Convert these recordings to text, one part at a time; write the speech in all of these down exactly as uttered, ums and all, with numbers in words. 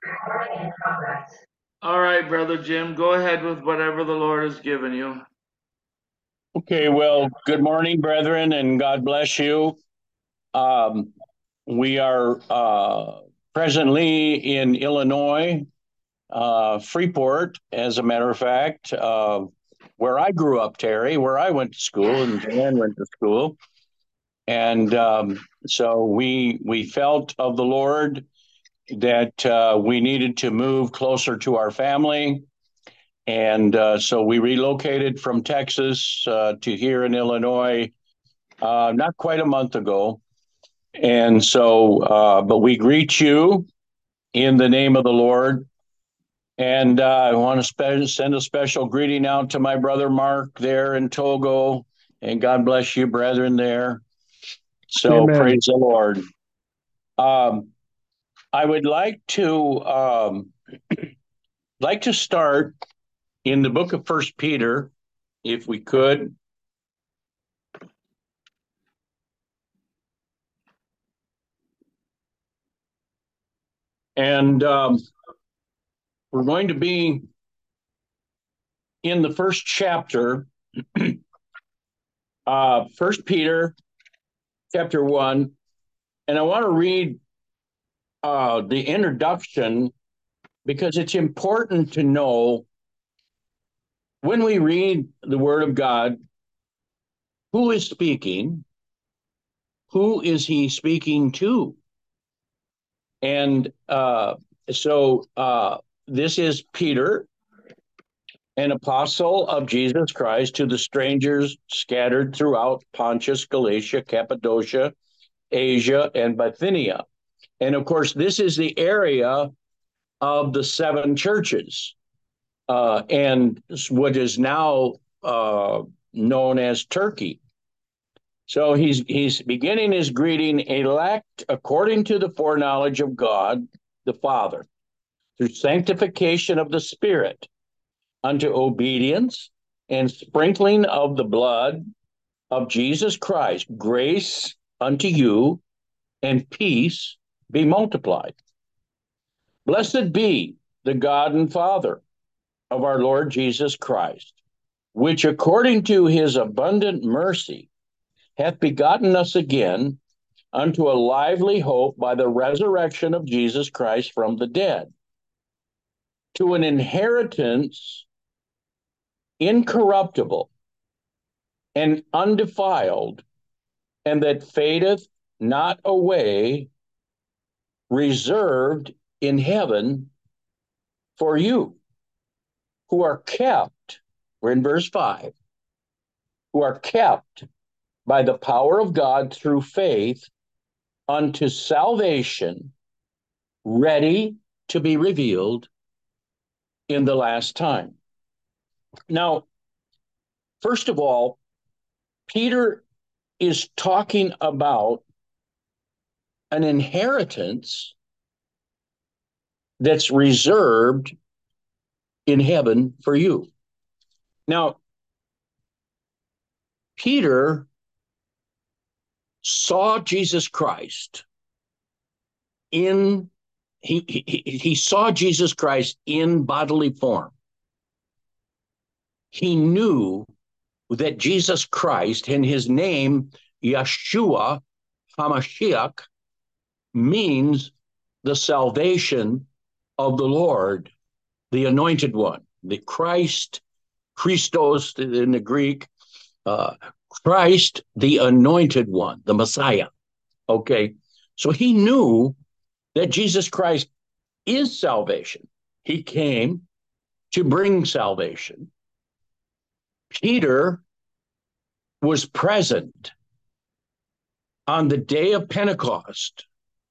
All right, Brother Jim, go ahead with whatever the Lord has given you. Okay, well, good morning, brethren, and God bless you. Um, we are uh, presently in Illinois, uh, Freeport, as a matter of fact, uh, where I grew up, Terry, where I went to school, and Joanne went to school. And um, so we we felt of the Lord that uh, we needed to move closer to our family. And uh, so we relocated from Texas uh, to here in Illinois uh, not quite a month ago. And so, uh, but we greet you in the name of the Lord. And uh, I want to spe- send a special greeting out to my brother Mark there in Togo. And God bless you, brethren, there. So Amen. praise the Lord. Um, I would like to um, like to start in the book of First Peter, if we could. And um, we're going to be in the first chapter, uh, First Peter chapter one, and I want to read uh, the introduction because it's important to know when we read the Word of God, who is speaking, who is He speaking to, and uh, so uh, this is Peter, an apostle of Jesus Christ, to the strangers scattered throughout Pontus, Galatia, Cappadocia, Asia, and Bithynia. And of course, this is the area of the seven churches uh, and what is now uh, known as Turkey. So he's he's beginning his greeting, elect according to the foreknowledge of God the Father, through sanctification of the Spirit, unto obedience and sprinkling of the blood of Jesus Christ, grace unto you and peace be multiplied. Blessed be the God and Father of our Lord Jesus Christ, which according to his abundant mercy hath begotten us again unto a lively hope by the resurrection of Jesus Christ from the dead, to an inheritance incorruptible and undefiled, and that fadeth not away, reserved in heaven for you, who are kept, we're in verse five, who are kept by the power of God through faith unto salvation, ready to be revealed in the last time. Now, first of all, Peter is talking about an inheritance that's reserved in heaven for you. Now, Peter saw Jesus Christ in he, he he saw Jesus Christ in bodily form. He knew that Jesus Christ and his name Yeshua HaMashiach means the salvation of the Lord, the anointed one, the Christ, Christos in the Greek, uh, Christ, the anointed one, the Messiah. Okay. So he knew that Jesus Christ is salvation. He came to bring salvation. Peter was present on the day of Pentecost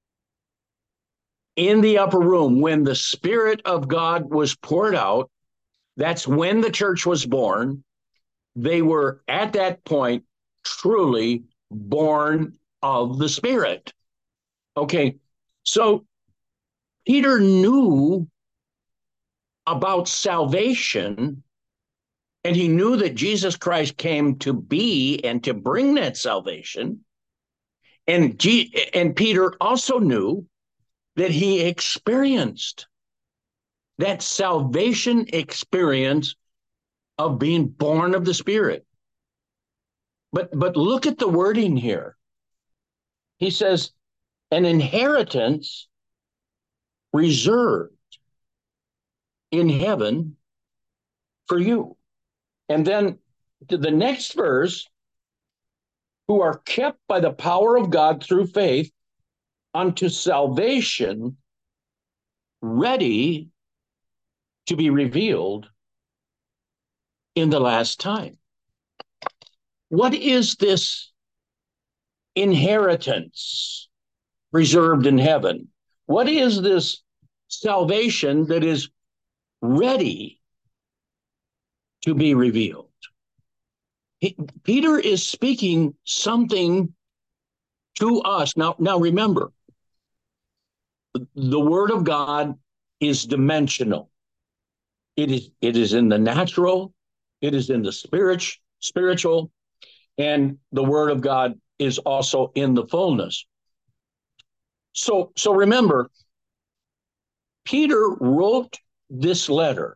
in the upper room when the Spirit of God was poured out. That's when the church was born. They were at that point truly born of the Spirit. Okay, so Peter knew about salvation, and he knew that Jesus Christ came to be and to bring that salvation. And, G- and Peter also knew that he experienced that salvation experience of being born of the Spirit. But but look at the wording here. He says, an inheritance reserved in heaven for you. And then to the next verse, who are kept by the power of God through faith unto salvation, ready to be revealed in the last time. What is this inheritance reserved in heaven? What is this salvation that is ready to be revealed? He, Peter is speaking something to us. Now, now remember, the word of God is dimensional. It is, it is in the natural, it is in the spirit, spiritual, and the word of God is also in the fullness. So, so remember, Peter wrote this letter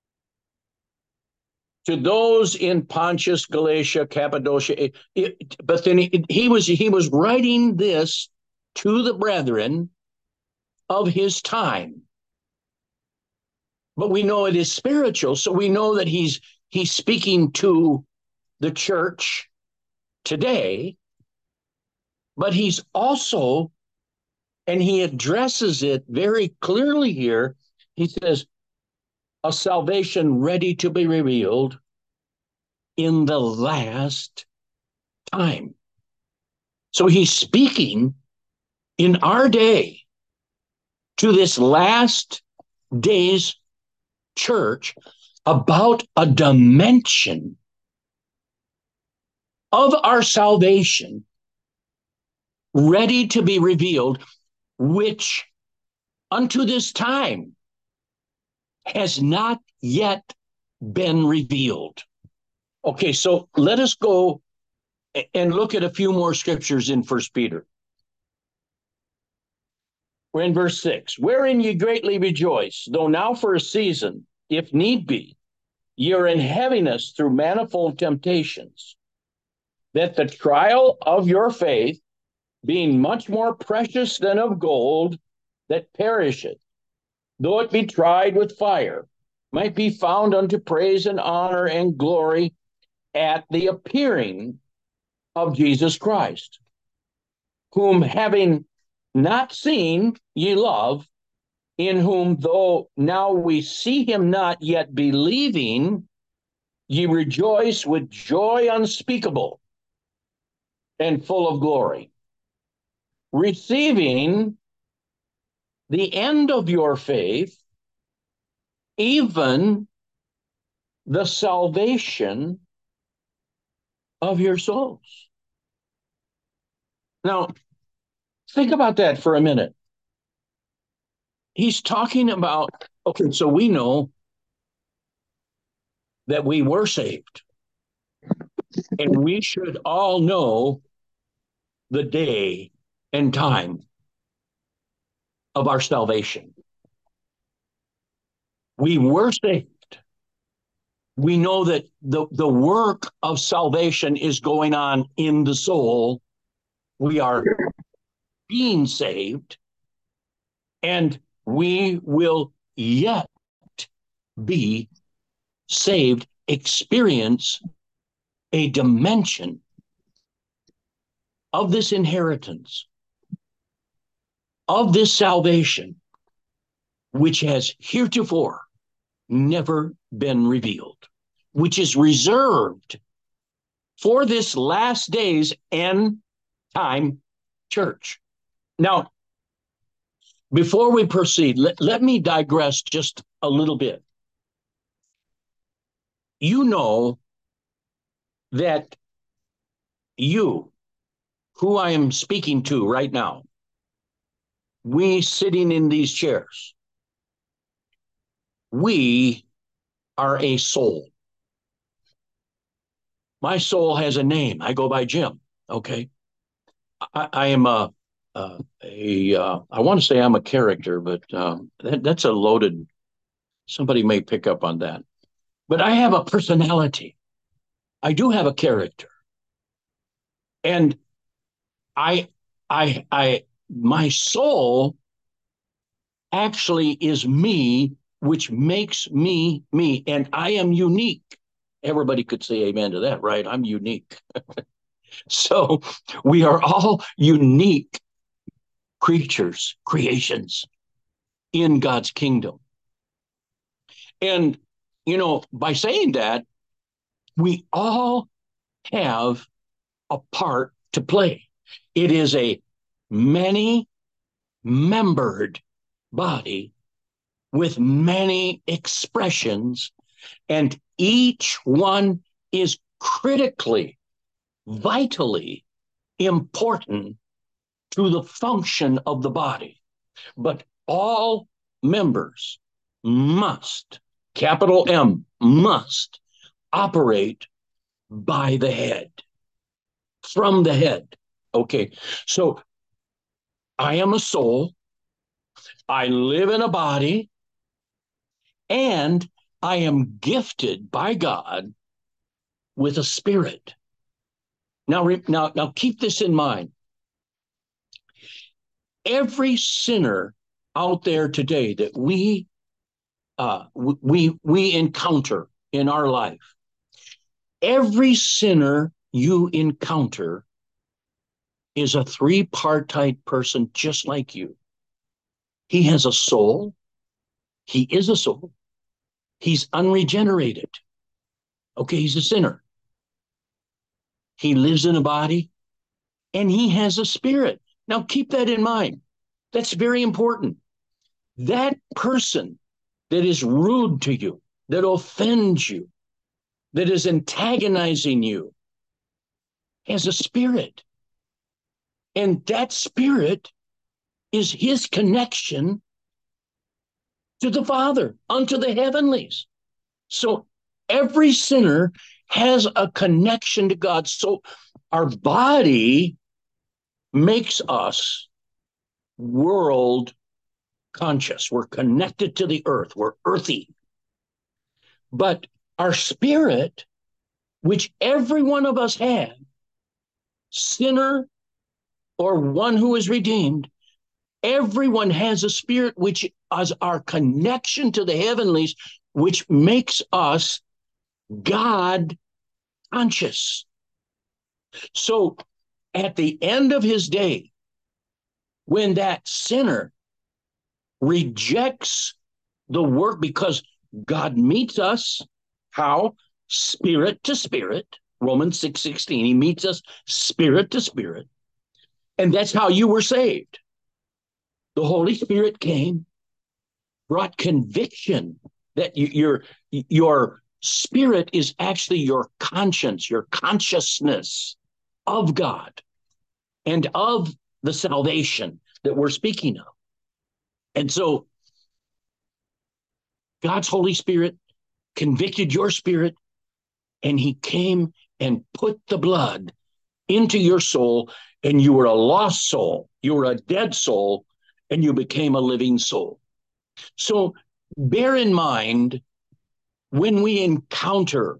to those in Pontus, Galatia, Cappadocia. It, it, but then he, he was he was writing this to the brethren of his time. But we know it is spiritual, so we know that he's he's speaking to the church today. But he's also, and he addresses it very clearly here. He says, a salvation ready to be revealed in the last time. So he's speaking in our day to this last day's church about a dimension of our salvation ready to be revealed, which unto this time has not yet been revealed. Okay, so let us go and look at a few more scriptures in First Peter. We're in verse six. Wherein ye greatly rejoice, though now for a season, if need be, ye are in heaviness through manifold temptations, that the trial of your faith, being much more precious than of gold that perisheth, though it be tried with fire, might be found unto praise and honor and glory at the appearing of Jesus Christ, whom having not seen ye love, in whom though now we see him not, yet believing, ye rejoice with joy unspeakable and full of glory, receiving the end of your faith, even the salvation of your souls. Now, think about that for a minute. He's talking about, okay, so we know that we were saved, and we should all know the day and time of our salvation. We were saved. We know that the, the work of salvation is going on in the soul. We are being saved, and we will yet be saved, experience a dimension of this inheritance, of this salvation, which has heretofore never been revealed, which is reserved for this last days end time church. Now, before we proceed, let, let me digress just a little bit. You know that you, who I am speaking to right now, we sitting in these chairs, we are a soul. My soul has a name. I go by Jim, okay? I, I am a, a, a uh, I want to say I'm a character, but um, that, that's a loaded Somebody may pick up on that. But I have a personality. I do have a character. And I, I, I, my soul actually is me, which makes me me. And I am unique. Everybody could say amen to that, right? I'm unique. So we are all unique creatures, creations in God's kingdom. And, you know, by saying that, we all have a part to play. It is a many membered body with many expressions, and each one is critically, vitally important to the function of the body. But all members must, capital M, must operate by the head, from the head. Okay, so I am a soul, I live in a body, and I am gifted by God with a spirit. Now, now, now keep this in mind. Every sinner out there today that we uh, we we encounter in our life, every sinner you encounter is a three-partite person just like you. He has a soul. He is a soul. He's unregenerated. Okay, he's a sinner. He lives in a body, and he has a spirit. Now, keep that in mind. That's very important. That person that is rude to you, that offends you, that is antagonizing you, has a spirit. And that spirit is his connection to the Father, unto the heavenlies. So every sinner has a connection to God. So our body makes us world conscious. We're connected to the earth. We're earthy. But our spirit, which every one of us have, sinner or one who is redeemed, everyone has a spirit which is our connection to the heavenlies, which makes us God conscious. So at the end of his day, when that sinner rejects the work, because God meets us, how? Spirit to spirit. Romans six sixteen, he meets us spirit to spirit. And that's how you were saved. The Holy Spirit came, brought conviction that you, your, your spirit is actually your conscience, your consciousness of God and of the salvation that we're speaking of. And so God's Holy Spirit convicted your spirit, and he came and put the blood into your soul, and you were a lost soul. You were a dead soul, and you became a living soul. So bear in mind, when we encounter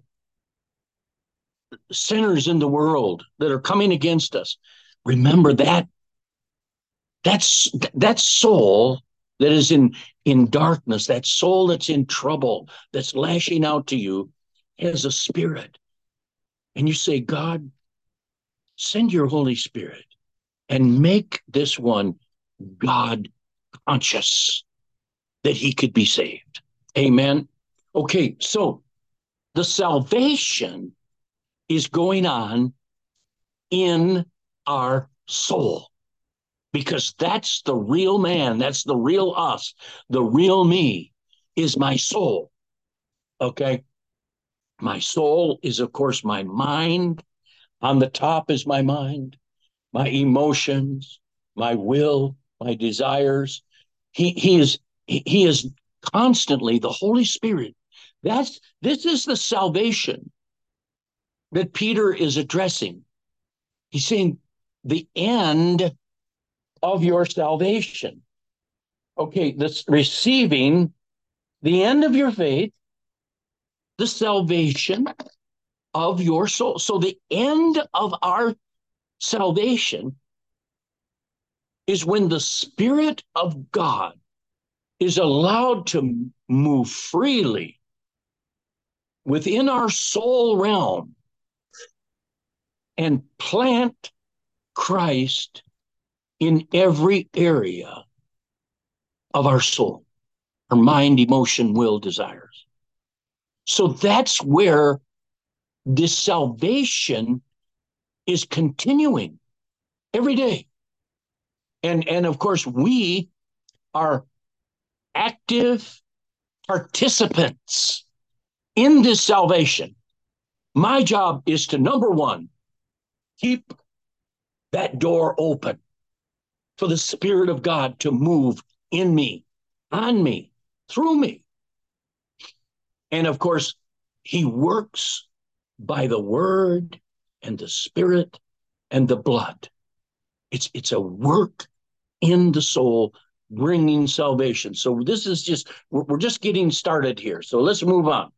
sinners in the world that are coming against us, remember that that's that soul that is in in darkness, that soul that's in trouble, that's lashing out to you, has a spirit. And you say, God, send your Holy Spirit and make this one God conscious, that he could be saved. Amen. Okay, so the salvation is going on in our soul, because that's the real man. That's the real us. The real me is my soul. Okay. My soul is, of course, my mind. On the top is my mind, my emotions, my will, my desires. He, he is, he, he is constantly the Holy Spirit. That's, this is the salvation that Peter is addressing. He's saying the end of your salvation. Okay, this receiving the end of your faith, the salvation of your soul. So the end of our salvation is when the Spirit of God is allowed to move freely within our soul realm and plant Christ in every area of our soul, our mind, emotion, will, desires. So that's where this salvation is continuing every day. And, and of course, we are active participants in this salvation. My job is to, number one, keep that door open for the Spirit of God to move in me, on me, through me. And of course, he works by the word and the Spirit and the blood. It's, it's a work in the soul, bringing salvation. So this is just, we're, we're just getting started here. So let's move on.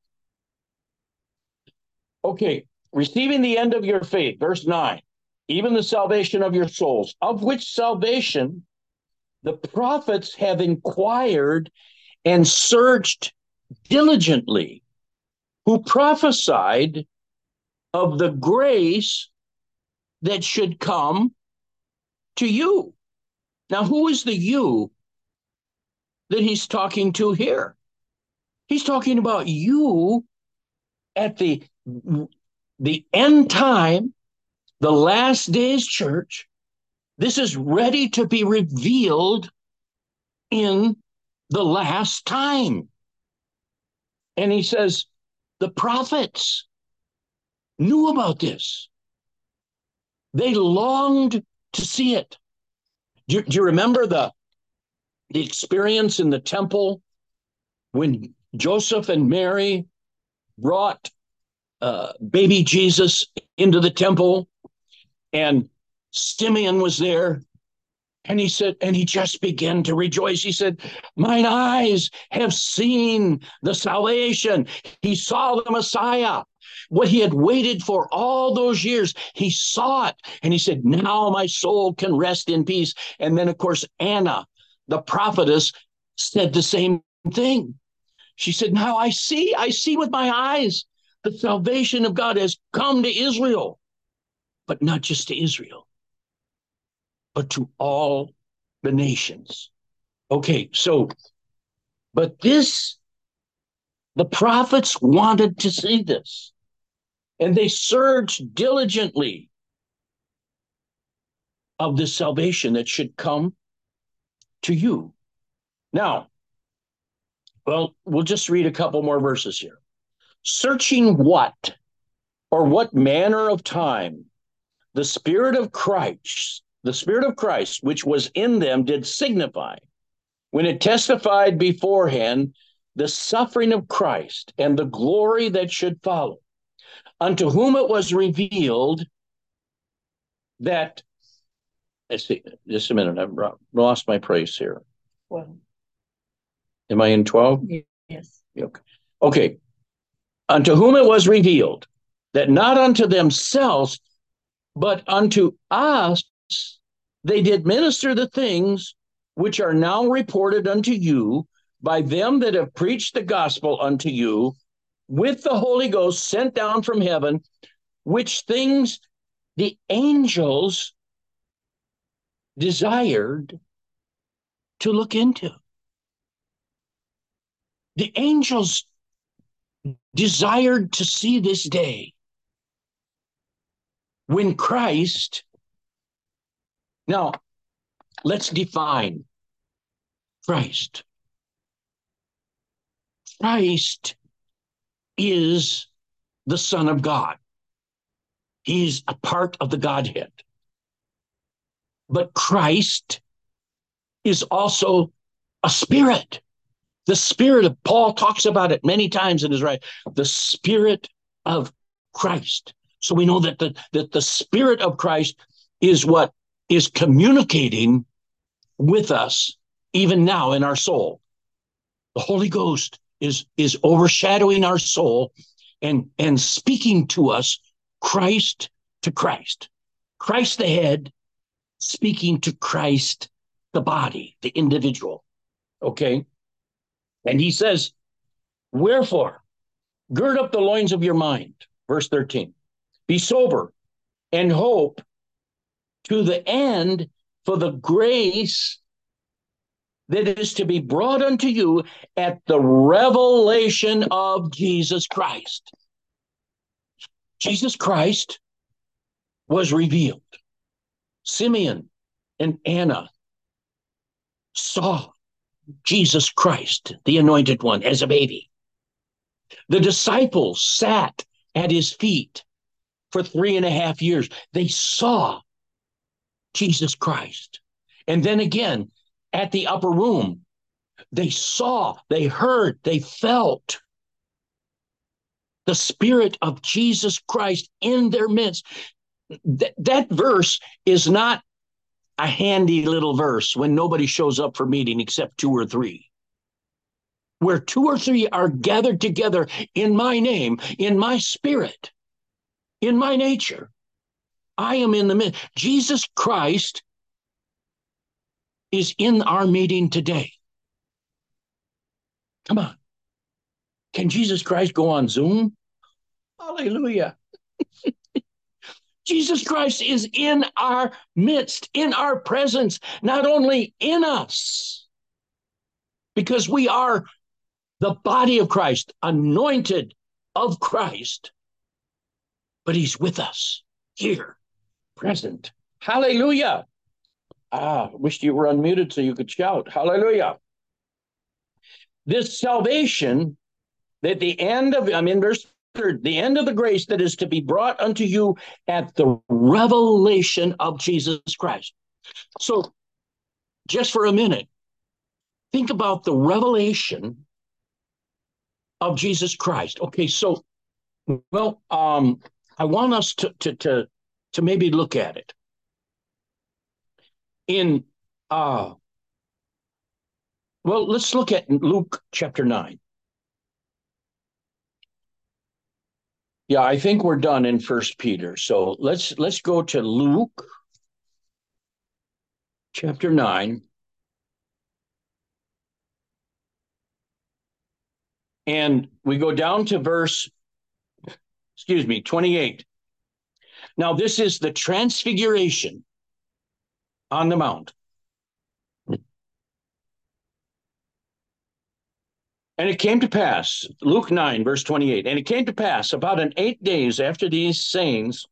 Okay, receiving the end of your faith, verse nine, even the salvation of your souls, of which salvation the prophets have inquired and searched diligently, who prophesied of the grace that should come to you. Now, who is the you that he's talking to here? He's talking about you at the, the end time, the last days church. This is ready to be revealed in the last time. And he says, the prophets knew about this. They longed to see it. Do you, do you remember the, the experience in the temple when Joseph and Mary brought uh, baby Jesus into the temple, and Simeon was there, and he said, and he just began to rejoice. He said, mine eyes have seen the salvation. He saw the Messiah, what he had waited for all those years. He saw it, and he said, now my soul can rest in peace. And then, of course, Anna, the prophetess, said the same thing. She said, now I see, I see with my eyes, the salvation of God has come to Israel, but not just to Israel, but to all the nations. Okay, so, but this, the prophets wanted to see this, and they searched diligently of the salvation that should come to you. Now, well, we'll just read a couple more verses here. Searching what, or what manner of time the Spirit of Christ, the Spirit of Christ, which was in them, did signify, when it testified beforehand the suffering of Christ and the glory that should follow, unto whom it was revealed that, let's see, just a minute, I've lost my place here. Well, am I in twelve? yes. Okay. Okay. Unto whom it was revealed that not unto themselves, but unto us they did minister the things which are now reported unto you by them that have preached the gospel unto you with the Holy Ghost sent down from heaven, which things the angels desired to look into. The angels desired to see this day when Christ, now let's define Christ. Christ is the Son of God. He's a part of the Godhead. But Christ is also a spirit. The Spirit of, Paul talks about it many times in his writing, the Spirit of Christ. So we know that the, that the Spirit of Christ is what is communicating with us even now in our soul. The Holy Ghost is, is overshadowing our soul and, and speaking to us Christ to Christ. Christ the head, speaking to Christ the body, the individual. Okay? And he says, wherefore, gird up the loins of your mind. Verse thirteen. Be sober and hope to the end for the grace that is to be brought unto you at the revelation of Jesus Christ. Jesus Christ was revealed. Simeon and Anna saw Jesus Christ, the anointed one, as a baby. The disciples sat at his feet for three and a half years. They saw Jesus Christ. And then again, at the upper room, they saw, they heard, they felt the Spirit of Jesus Christ in their midst. Th- that verse is not a handy little verse when nobody shows up for meeting except two or three. Where two or three are gathered together in my name, in my spirit, in my nature, I am in the midst. Jesus Christ is in our meeting today. Come on. Can Jesus Christ go on Zoom? Hallelujah. Jesus Christ is in our midst, in our presence, not only in us, because we are the body of Christ, anointed of Christ, but he's with us here, present. Hallelujah. Ah, wished you were unmuted so you could shout. Hallelujah. This salvation, that the end of, I'm in verse third, the end of the grace that is to be brought unto you at the revelation of Jesus Christ. So just for a minute, think about the revelation of Jesus Christ. Okay, so, well, um, I want us to, to, to, to maybe look at it. In, uh, well, let's look at Luke chapter nine. Yeah, I think we're done in First Peter. So let's let's go to Luke chapter nine. And we go down to verse, excuse me, twenty-eight. Now, this is the transfiguration on the mount. And it came to pass, Luke nine, verse twenty-eight, and it came to pass about an eight days after these sayings,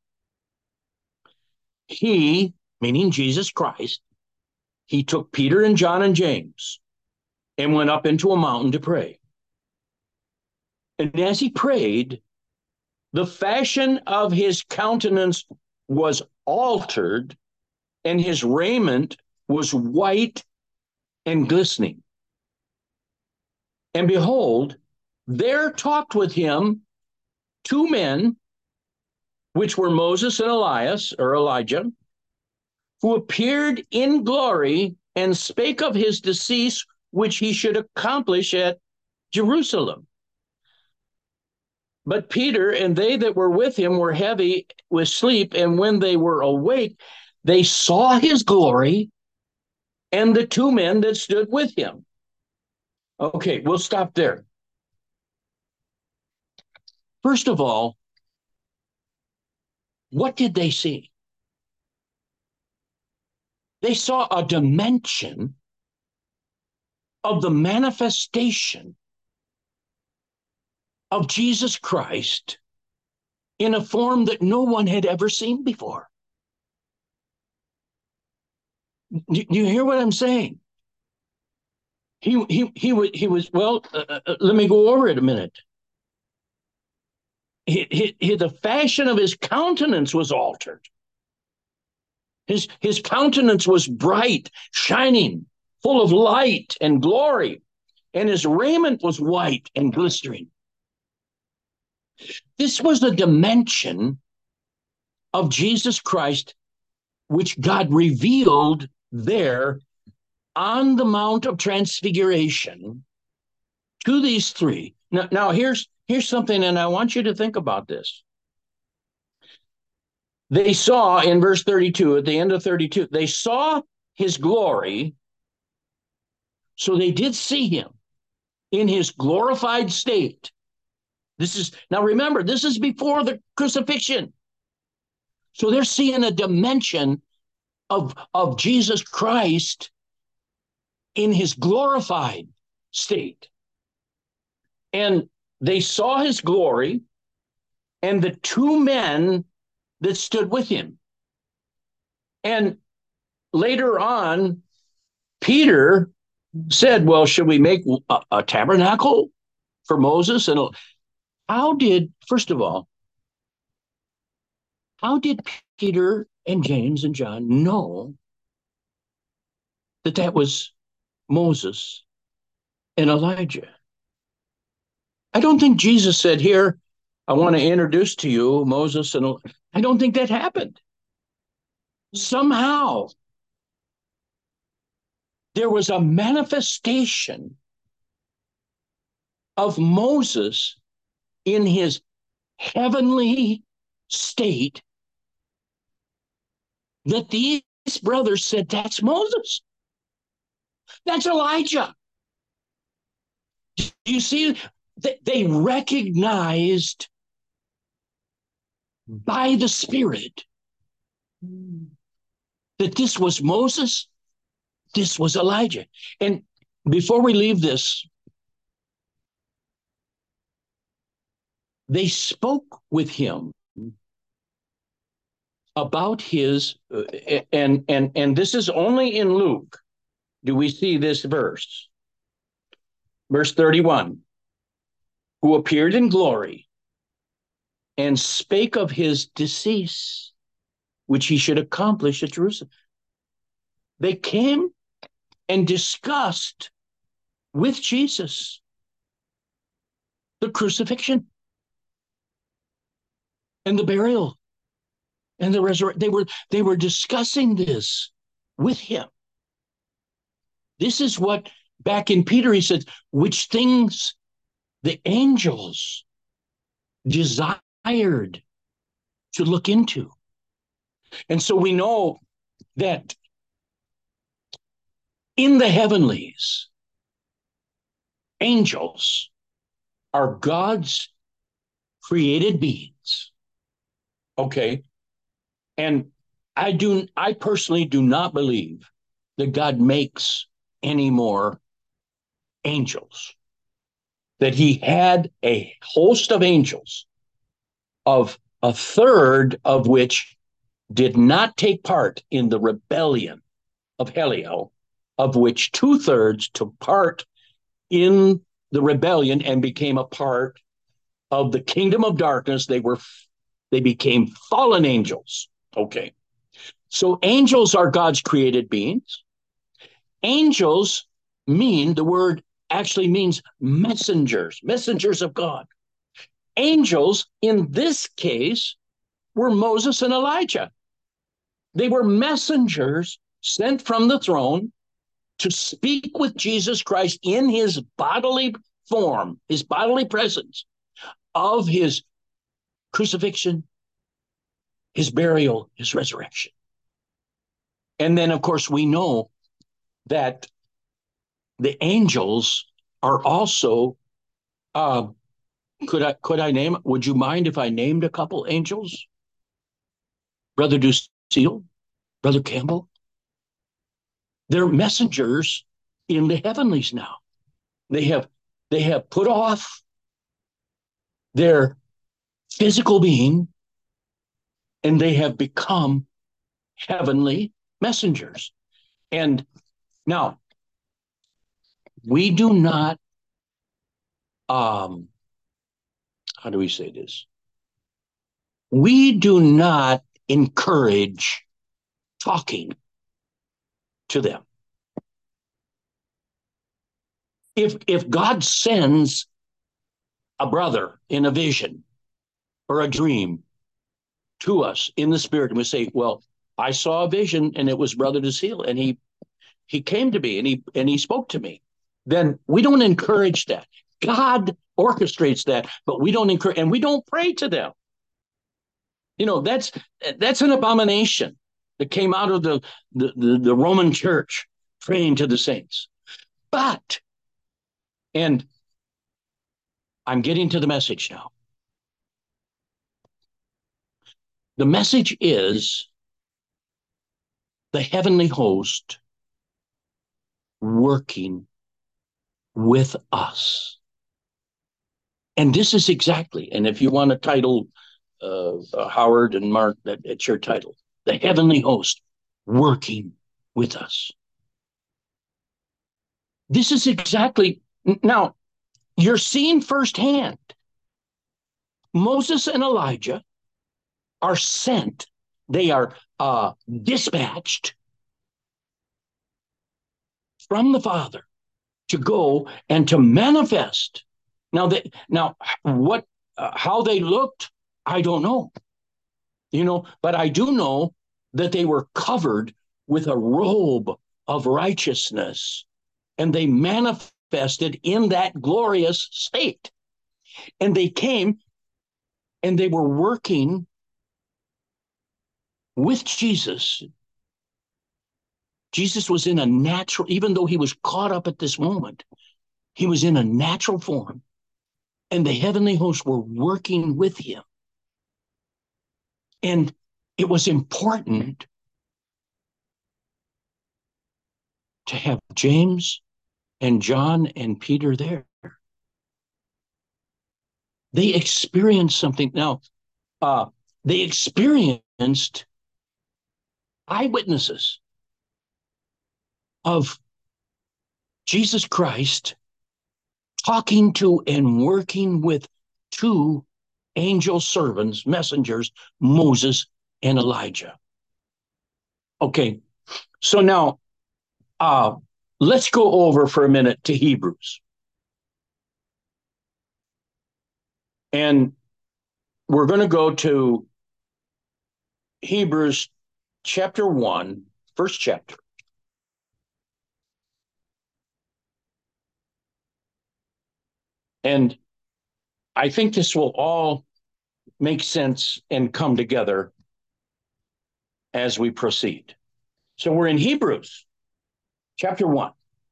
he, meaning Jesus Christ, he took Peter and John and James and went up into a mountain to pray. And as he prayed, the fashion of his countenance was altered, and his raiment was white and glistening. And behold, there talked with him two men, which were Moses and Elias, or Elijah, who appeared in glory and spake of his decease, which he should accomplish at Jerusalem. But Peter and they that were with him were heavy with sleep, and when they were awake, they saw his glory and the two men that stood with him. Okay, we'll stop there. First of all, what did they see? They saw a dimension of the manifestation of Jesus Christ in a form that no one had ever seen before. Do you hear what I'm saying? He he he was he was well. Uh, uh, let me go over it a minute. He, he, he, the fashion of his countenance was altered. His his countenance was bright, shining, full of light and glory, and his raiment was white and glistering. This was the dimension of Jesus Christ, which God revealed there on the Mount of Transfiguration to these three. Now, now here's here's something, and I want you to think about this. They saw in verse thirty-two, at the end of thirty-two, they saw his glory. So they did see him in his glorified state. This is, now remember, this is before the crucifixion. So they're seeing a dimension of, of Jesus Christ in his glorified state. And they saw his glory and the two men that stood with him. And later on, Peter said, well, should we make a, a tabernacle for Moses? And how did, first of all, how did Peter and James and John know that that was Moses and Elijah? I don't think Jesus said, here, I want to introduce to you Moses and Elijah. I don't think that happened. Somehow, there was a manifestation of Moses in his heavenly state that these brothers said, that's Moses. That's Elijah. Do you see? They recognized by the Spirit that this was Moses, this was Elijah. And before we leave this, they spoke with him about his, uh, and, and, and this is only in Luke, do we see this verse? Verse thirty-one, who appeared in glory and spake of his decease, which he should accomplish at Jerusalem. They came and discussed with Jesus the crucifixion and the burial and the resurrection. They were, they were discussing this with him. This is what, back in Peter, he said, which things the angels desired to look into. And so we know that in the heavenlies, angels are God's created beings. Okay. And I do, I personally do not believe that God makes any more angels. That he had a host of angels, of a third of which did not take part in the rebellion of Heliel, of which two thirds took part in the rebellion and became a part of the kingdom of darkness. They were, they became fallen angels. Okay. So angels are God's created beings. Angels mean, the word actually means messengers, messengers of God. Angels, in this case, were Moses and Elijah. They were messengers sent from the throne to speak with Jesus Christ in his bodily form, his bodily presence of his crucifixion, his burial, his resurrection. And then, of course, we know that the angels are also, uh, could I could I name, would you mind if I named a couple angels? Brother Ducille, Brother Campbell. They're messengers in the heavenlies now. They have, they have put off their physical being and they have become heavenly messengers. And now, we do not, um, how do we say this? We do not encourage talking to them. If, if God sends a brother in a vision or a dream to us in the spirit, and we say, well, I saw a vision and it was Brother Ducille, and he he came to me and he and he spoke to me, then we don't encourage that. God orchestrates that, but we don't encourage, and we don't pray to them. You know, that's that's an abomination that came out of the, the, the, the Roman church, praying to the saints. But, and I'm getting to the message now. The message is the heavenly host working with us. And this is exactly, and if you want a title, uh, uh, Howard and Mark, that it's your title, the heavenly host working with us. This is exactly, now you're seeing firsthand, Moses and Elijah are sent, they are uh, dispatched from the Father to go and to manifest. Now, they, now what, uh, how they looked, I don't know, you know, but I do know that they were covered with a robe of righteousness, and they manifested in that glorious state. And they came and they were working with Jesus. Jesus was in a natural, even though he was caught up at this moment, he was in a natural form, and the heavenly hosts were working with him. And it was important to have James and John and Peter there. They experienced something. Now, uh, they experienced eyewitnesses of Jesus Christ talking to and working with two angel servants, messengers, Moses and Elijah. Okay, so now uh, let's go over for a minute to Hebrews. And we're going to go to Hebrews chapter one, first chapter. And I think this will all make sense and come together as we proceed. So we're in Hebrews chapter one.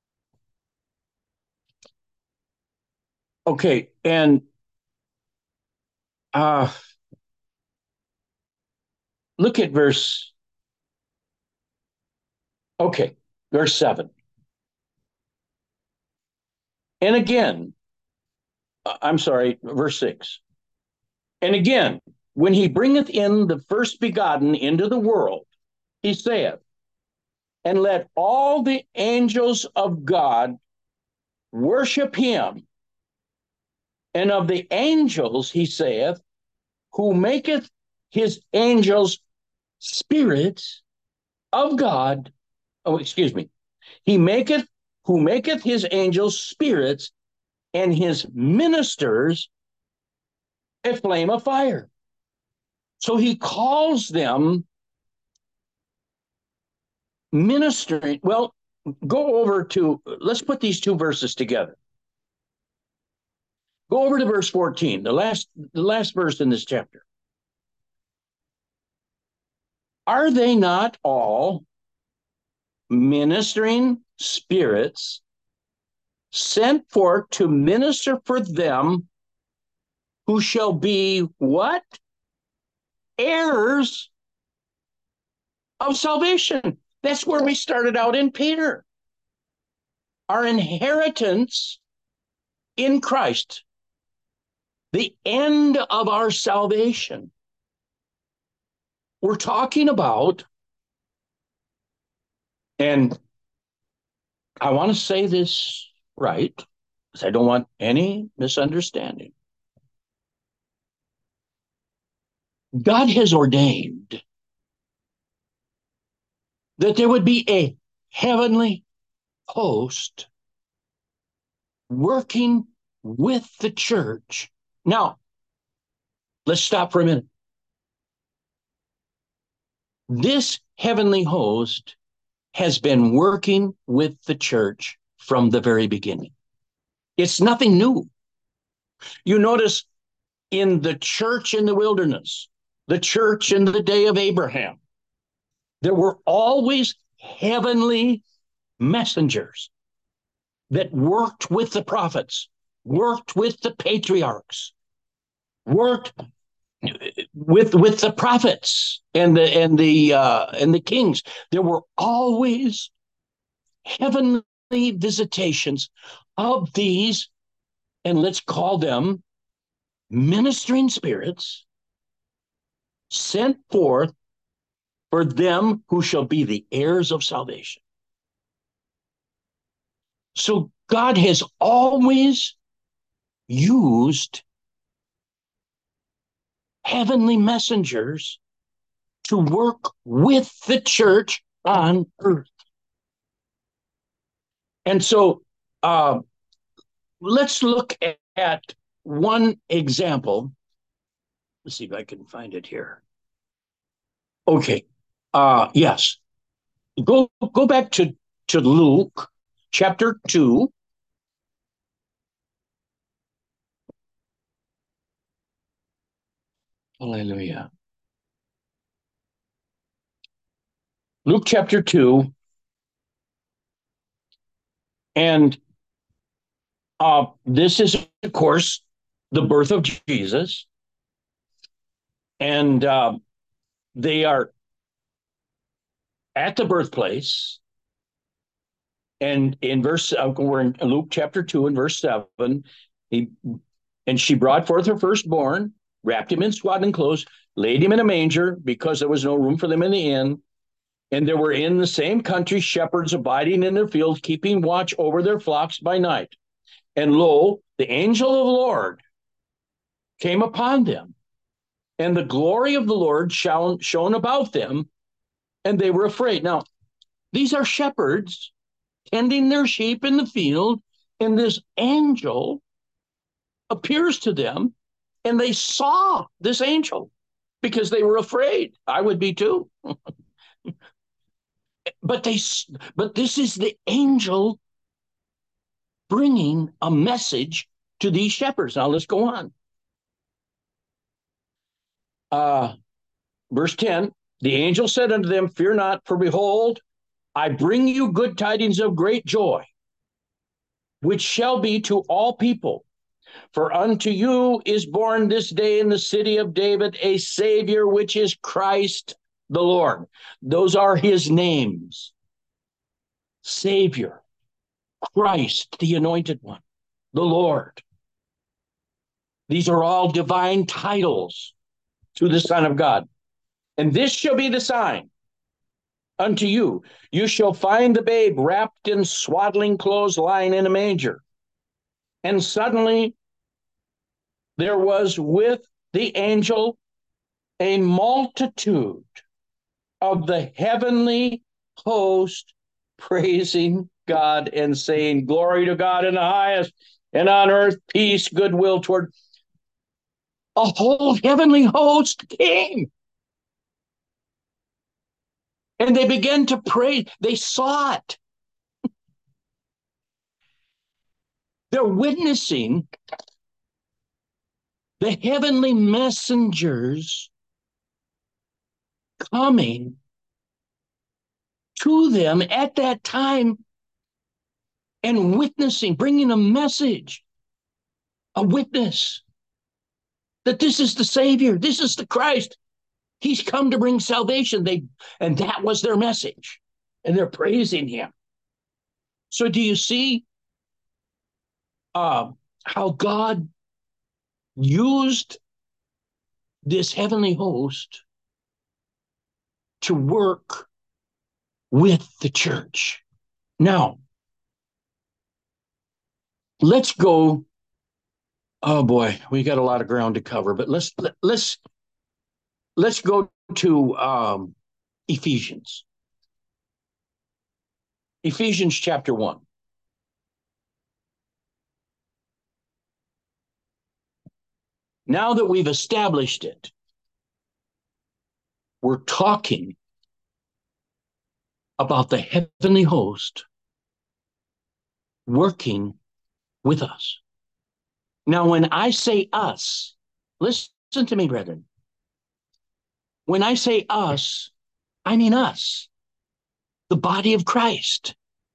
Okay, and uh, look at verse, okay, verse seven. And again, I'm sorry, verse six. And again, when he bringeth in the first begotten into the world, he saith, and let all the angels of God worship him. And of the angels, he saith, who maketh his angels spirits of God. Oh, excuse me. He maketh, who maketh his angels spirits, and his ministers a flame of fire. So he calls them ministering. Well, go over to, let's put these two verses together. Go over to verse fourteen, the last, the last verse in this chapter. Are they not all ministering spirits sent forth to minister for them who shall be what? Heirs of salvation. That's where we started out in Peter. Our inheritance in Christ, the end of our salvation. We're talking about, and I want to say this right, because I don't want any misunderstanding. God has ordained that there would be a heavenly host working with the church. Now, let's stop for a minute. This heavenly host has been working with the church from the very beginning. It's nothing new. You notice in the church in the wilderness, the church in the day of Abraham, there were always heavenly messengers that worked with the prophets, worked with the patriarchs, worked with with the prophets and the and the uh, and the kings. There were always heavenly visitations of these, and let's call them ministering spirits, sent forth for them who shall be the heirs of salvation. So God has always used heavenly messengers to work with the church on earth. And so uh, let's look at, at one example. Let's see if I can find it here. Okay. Uh, yes. Go go back to, to Luke chapter two. Hallelujah. Luke chapter two. And uh, this is, of course, the birth of Jesus. And uh, they are at the birthplace. And in verse, uh, we're in Luke chapter two and verse seven, he, and she brought forth her firstborn, wrapped him in swaddling clothes, laid him in a manger because there was no room for them in the inn. And there were in the same country shepherds abiding in their fields, keeping watch over their flocks by night. And lo, the angel of the Lord came upon them, and the glory of the Lord shone, shone about them, and they were afraid. Now, these are shepherds tending their sheep in the field, and this angel appears to them, and they saw this angel because they were afraid. I would be too. but they, but this is the angel bringing a message to these shepherds. Now let's go on. Uh, verse ten, the angel said unto them, fear not, for behold, I bring you good tidings of great joy, which shall be to all people. For unto you is born this day in the city of David a Savior, which is Christ the Lord. Those are his names. Savior, Christ, the anointed one, the Lord. These are all divine titles to the Son of God. And this shall be the sign unto you. You shall find the babe wrapped in swaddling clothes, lying in a manger. And suddenly there was with the angel a multitude of the heavenly host praising God and saying, glory to God in the highest, and on earth peace, goodwill toward. A whole heavenly host came. And they began to pray. They saw it. They're witnessing the heavenly messengers coming to them at that time and witnessing, bringing a message, a witness that this is the Savior, this is the Christ. He's come to bring salvation. They, and that was their message. And they're praising him. So do you see uh, how God used this heavenly host to work with the church? Now, let's go. Oh boy, we got a lot of ground to cover, but let's let, let's let's go to um, Ephesians. Ephesians chapter one. Now that we've established it, we're talking about the heavenly host working with us. Now, when I say us, listen to me, brethren. When I say us, I mean us, the body of Christ.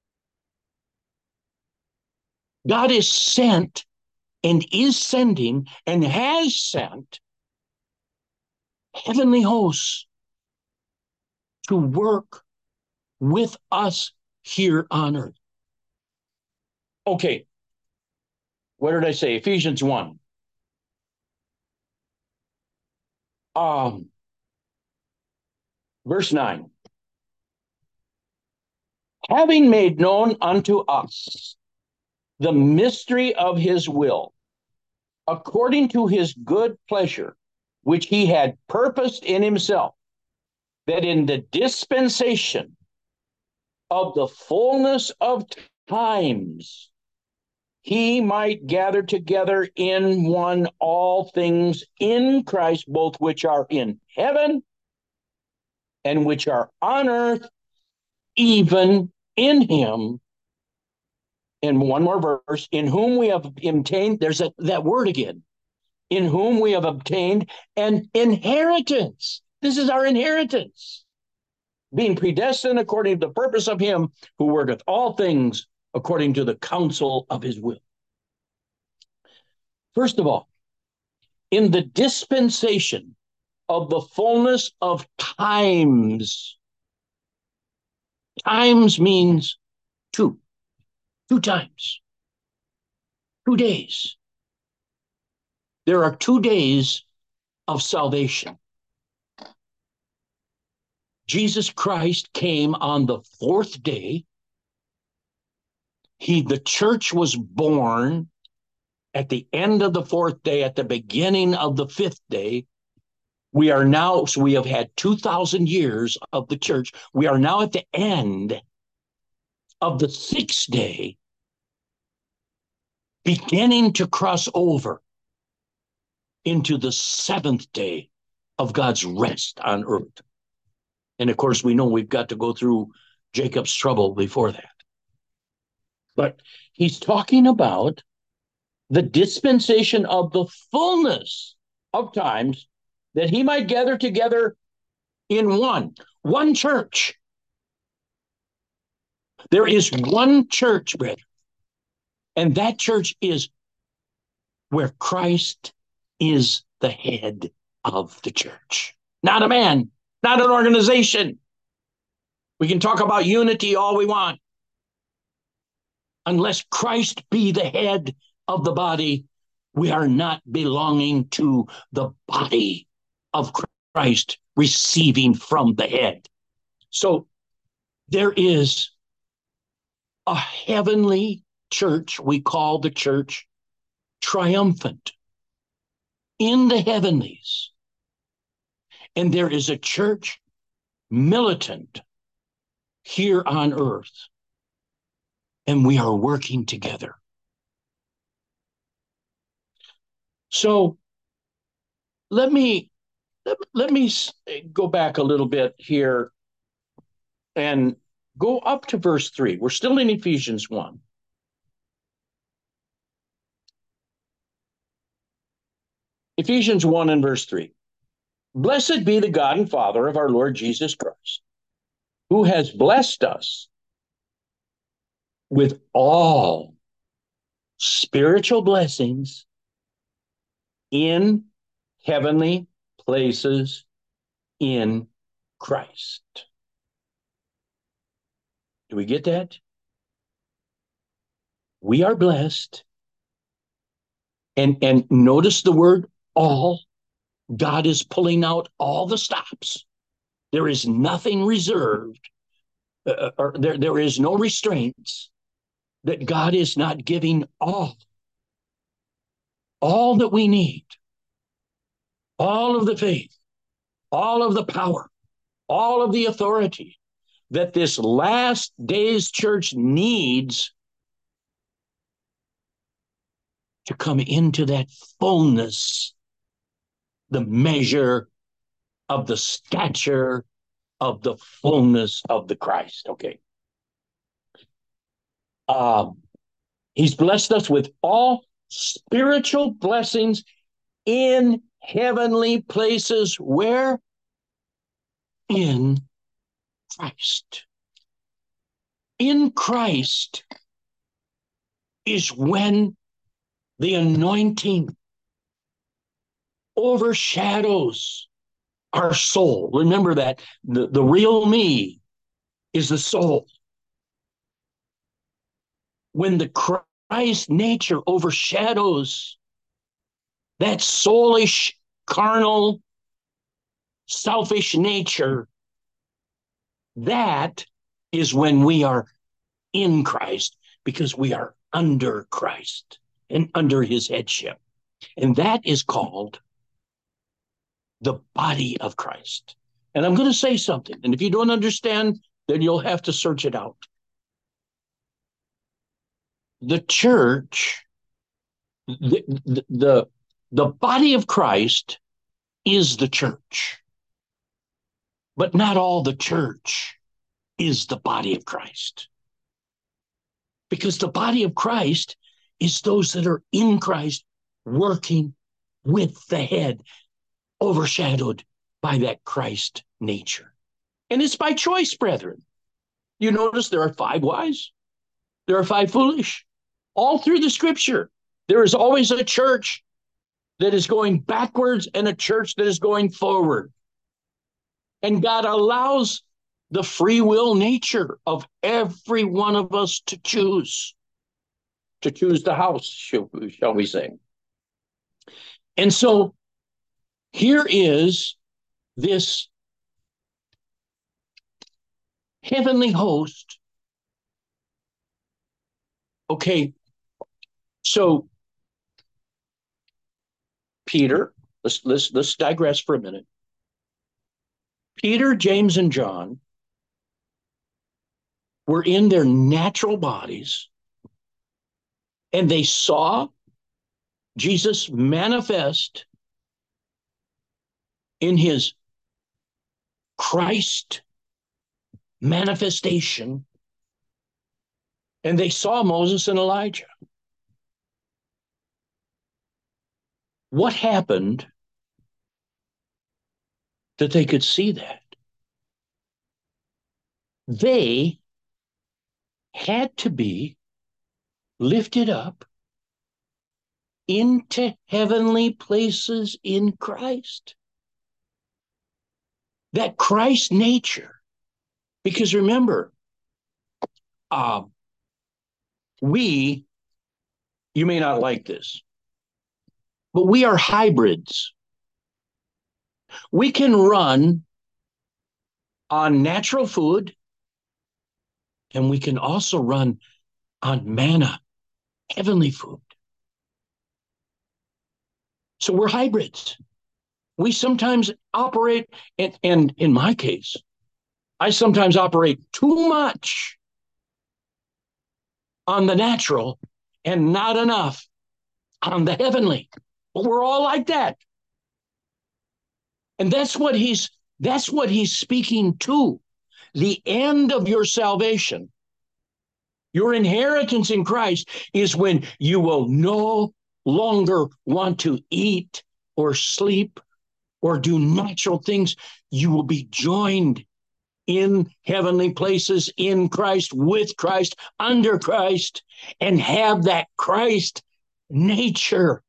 God is sent and is sending and has sent heavenly hosts to work with us here on earth. Okay, what did I say? Ephesians one. Um, verse nine. Having made known unto us the mystery of his will, according to his good pleasure, which he had purposed in himself, that in the dispensation of the fullness of times he might gather together in one all things in Christ, both which are in heaven and which are on earth, even in him. And one more verse, in whom we have obtained, there's a, that word again, in whom we have obtained an inheritance. This is our inheritance, being predestined according to the purpose of him who worketh all things according to the counsel of his will. First of all, in the dispensation of the fullness of times, times means two, two times, two days. There are two days of salvation. Jesus Christ came on the fourth day. He, the church was born at the end of the fourth day, at the beginning of the fifth day. We are now, so we have had two thousand years of the church. We are now at the end of the sixth day, beginning to cross over into the seventh day of God's rest on earth. And of course, we know we've got to go through Jacob's trouble before that. But he's talking about the dispensation of the fullness of times, that he might gather together in one, one church. There is one church, brethren, and that church is where Christ is the head of the church. Not a man, not an organization. We can talk about unity all we want. Unless Christ be the head of the body, we are not belonging to the body of Christ, receiving from the head. So there is a heavenly church, we call the church triumphant in the heavenlies. And there is a church militant here on earth. And we are working together. So let me let, let me go back a little bit here and go up to verse three. We're still in Ephesians one. Ephesians one and verse three. Blessed be the God and Father of our Lord Jesus Christ, who has blessed us with all spiritual blessings in heavenly places in Christ. Do we get that? We are blessed. And, and notice the word all. God is pulling out all the stops. There is nothing reserved, uh, or there, there is no restraints, that God is not giving all, all that we need, all of the faith, all of the power, all of the authority that this last days church needs to come into that fullness, the measure of the stature of the fullness of the Christ. Okay. Um, he's blessed us with all spiritual blessings in heavenly places. Where? In Christ. In Christ is when the anointing overshadows our soul. Remember that the, the real me is the soul. When the Christ nature overshadows that soulish, carnal, selfish nature, that is when we are in Christ, because we are under Christ and under his headship. And that is called the body of Christ. And I'm going to say something, and if you don't understand, then you'll have to search it out. The church, the, the, the, the body of Christ is the church. But not all the church is the body of Christ. Because the body of Christ is those that are in Christ, working with the head, overshadowed by that Christ nature. And it's by choice, brethren. You notice there are five wise, there are five foolish. All through the scripture, there is always a church that is going backwards and a church that is going forward. And God allows the free will nature of every one of us to choose, to choose the house, shall we say. And so here is this heavenly host. Okay, so Peter, let's, let's, let's digress for a minute. Peter, James, and John were in their natural bodies, and they saw Jesus manifest in his Christ manifestation, and they saw Moses and Elijah. What happened that they could see that? They had to be lifted up into heavenly places in Christ. That Christ nature. Because remember, uh, we, you may not like this, but we are hybrids. We can run on natural food, and we can also run on manna, heavenly food. So we're hybrids. We sometimes operate, and, and in my case, I sometimes operate too much on the natural and not enough on the heavenly. But we're all like that. And that's what he's that's what he's speaking to. The end of your salvation, your inheritance in Christ, is when you will no longer want to eat or sleep or do natural things. You will be joined in heavenly places in Christ, with Christ, under Christ, and have that Christ nature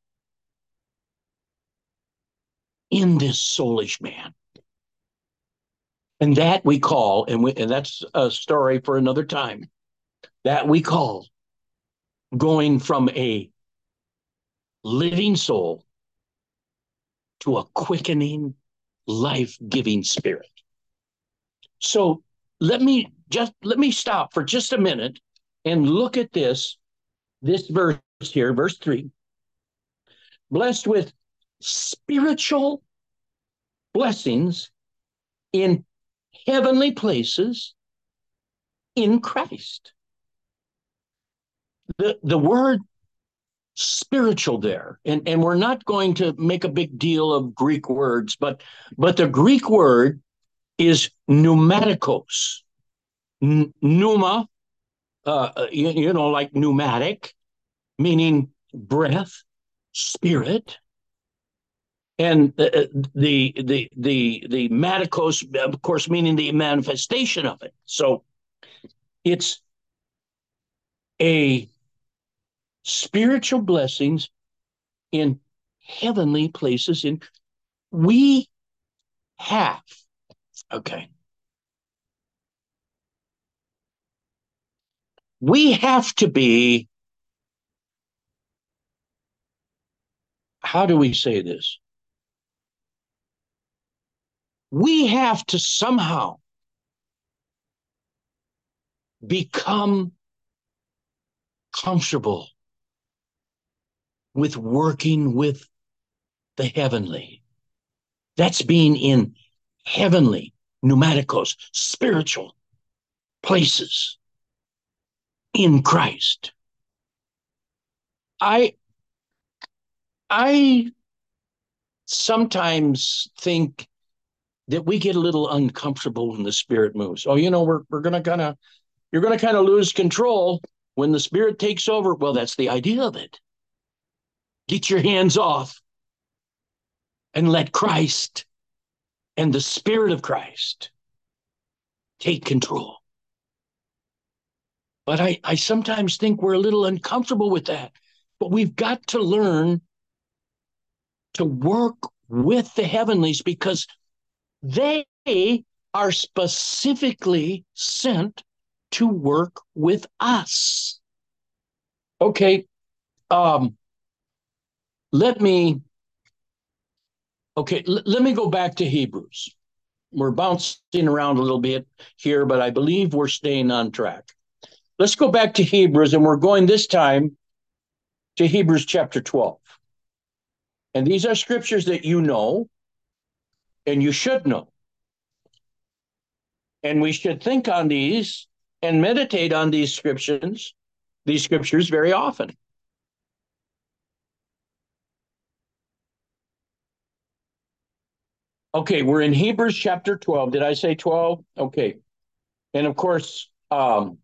in this soulish man. And that we call, and, we, and that's a story for another time, that we call going from a living soul to a quickening, life-giving spirit. So let me just let me stop for just a minute and look at this, this verse here, verse three. Blessed with spiritual blessings in heavenly places in Christ. The, the word spiritual there, and, and we're not going to make a big deal of Greek words, but, but the Greek word is pneumatikos. N- pneuma, uh, you, you know, like pneumatic, meaning breath, spirit, and the the the the, the matikos, of course, meaning the manifestation of it. So it's a spiritual blessings in heavenly places. In we have okay. We have to be, how do we say this? We have to somehow become comfortable with working with the heavenly. That's being in heavenly, pneumaticos, spiritual places in Christ. I I sometimes think that we get a little uncomfortable when the Spirit moves. Oh, you know, we're we're gonna kind of you're gonna kind of lose control when the Spirit takes over. Well, that's the idea of it. Get your hands off and let Christ and the Spirit of Christ take control. But I, I sometimes think we're a little uncomfortable with that. But we've got to learn to work with the heavenlies because they are specifically sent to work with us. Okay, um, let me, okay, l- let me go back to Hebrews. We're bouncing around a little bit here, but I believe we're staying on track. Let's go back to Hebrews, and we're going this time to Hebrews chapter twelve. And these are scriptures that you know, and you should know. And we should think on these and meditate on these scriptures, these scriptures very often. Okay, we're in Hebrews chapter twelve. Did I say twelve? Okay. And of course, um,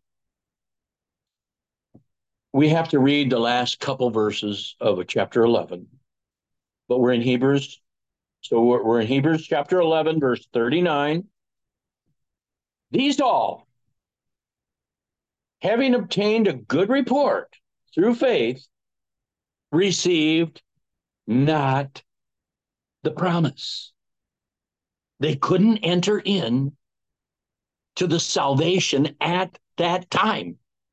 we have to read the last couple verses of a chapter eleven. But we're in Hebrews. So we're, we're in Hebrews chapter eleven, verse thirty-nine. These all, having obtained a good report through faith, received not the promise. They couldn't enter in to the salvation at that time.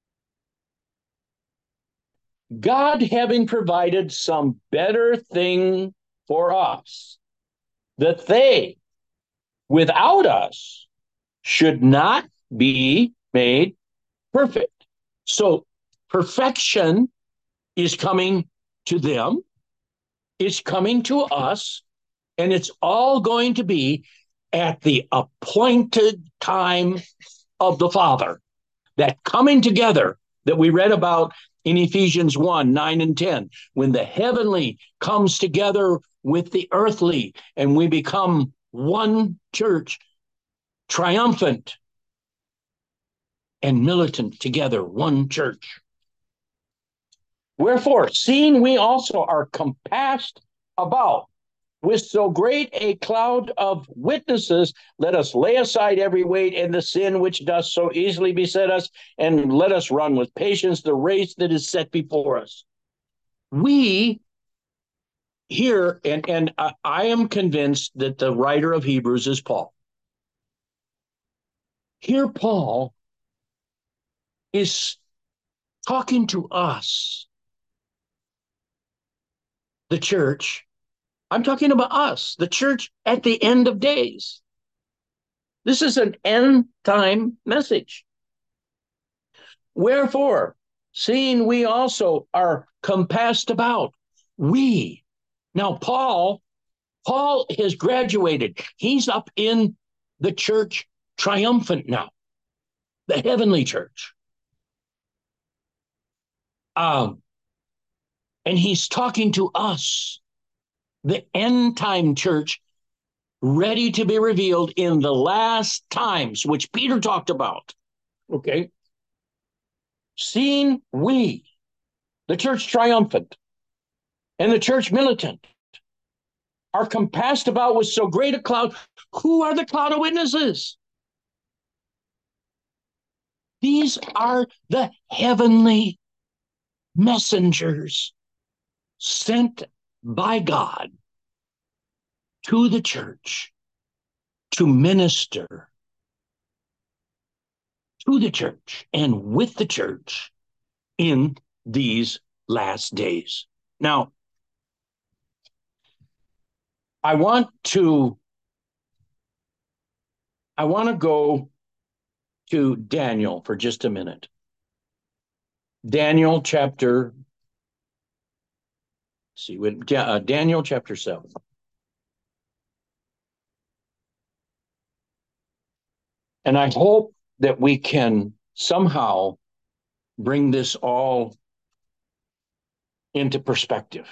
God having provided some better thing for us, that they, without us, should not be made perfect. So perfection is coming to them, it's coming to us, and it's all going to be at the appointed time of the Father. That coming together that we read about in Ephesians one, nine and ten, when the heavenly comes together with the earthly and we become one church, triumphant and militant together, one church. Wherefore, seeing we also are compassed about with so great a cloud of witnesses, let us lay aside every weight and the sin which does so easily beset us, and let us run with patience the race that is set before us. We here, and, and I, I am convinced that the writer of Hebrews is Paul. Here, Paul is talking to us, the church. I'm talking about us, the church at the end of days. This is an end time message. Wherefore, seeing we also are compassed about, we. Now, Paul, Paul has graduated. He's up in the church triumphant now, the heavenly church. Um, and he's talking to us, the end time church, ready to be revealed in the last times, which Peter talked about. Okay. Seeing we, the church triumphant, and the church militant are compassed about with so great a cloud. Who are the cloud of witnesses? These are the heavenly messengers sent by God to the church to minister to the church and with the church in these last days. Now, I want to I want to go to Daniel for just a minute. Daniel chapter see what uh, Daniel chapter seven. And I hope that we can somehow bring this all into perspective.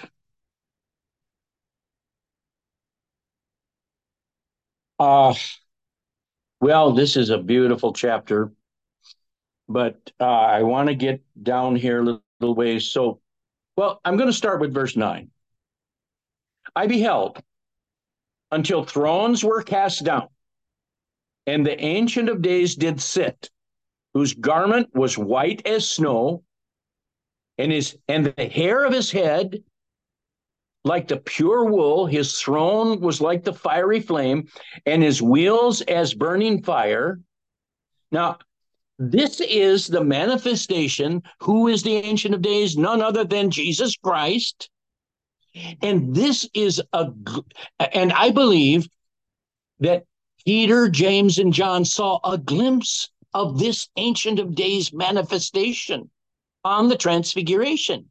Uh, well, this is a beautiful chapter, but uh, I want to get down here a little, little ways. So, well, I'm going to start with verse nine. I beheld until thrones were cast down, and the Ancient of Days did sit, whose garment was white as snow, and his and the hair of his head like the pure wool. His throne was like the fiery flame, and his wheels as burning fire. Now, this is the manifestation. Who is the Ancient of Days? None other than Jesus Christ. And this is a, and I believe that Peter, James, and John saw a glimpse of this Ancient of Days manifestation on the Transfiguration.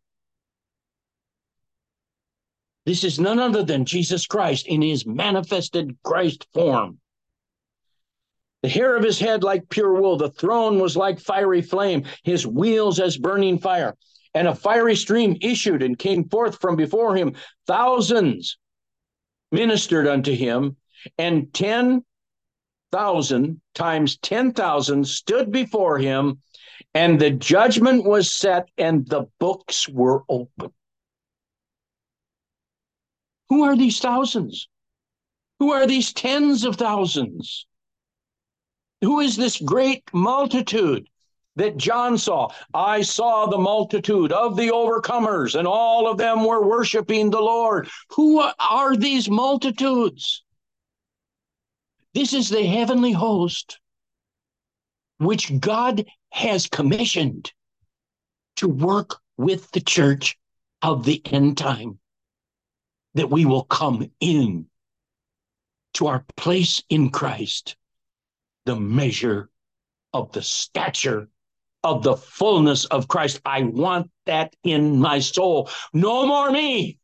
This is none other than Jesus Christ in his manifested Christ form. The hair of his head like pure wool, the throne was like fiery flame, his wheels as burning fire. And a fiery stream issued and came forth from before him. Thousands ministered unto him, and ten thousand times ten thousand stood before him, and the judgment was set, and the books were opened. Who are these thousands? Who are these tens of thousands? Who is this great multitude that John saw? I saw the multitude of the overcomers, and all of them were worshiping the Lord. Who are these multitudes? This is the heavenly host which God has commissioned to work with the church of the end time, that we will come in to our place in Christ, the measure of the stature of the fullness of Christ. I want that in my soul. No more me.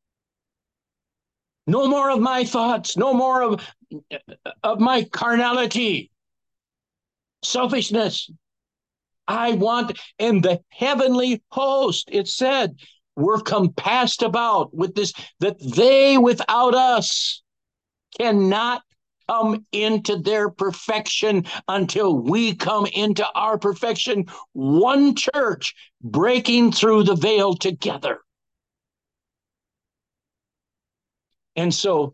No more of my thoughts. No more of, of my carnality, selfishness. I want, and the heavenly host, it said, were compassed about with this, that they without us cannot come into their perfection until we come into our perfection. One church breaking through the veil together. And so,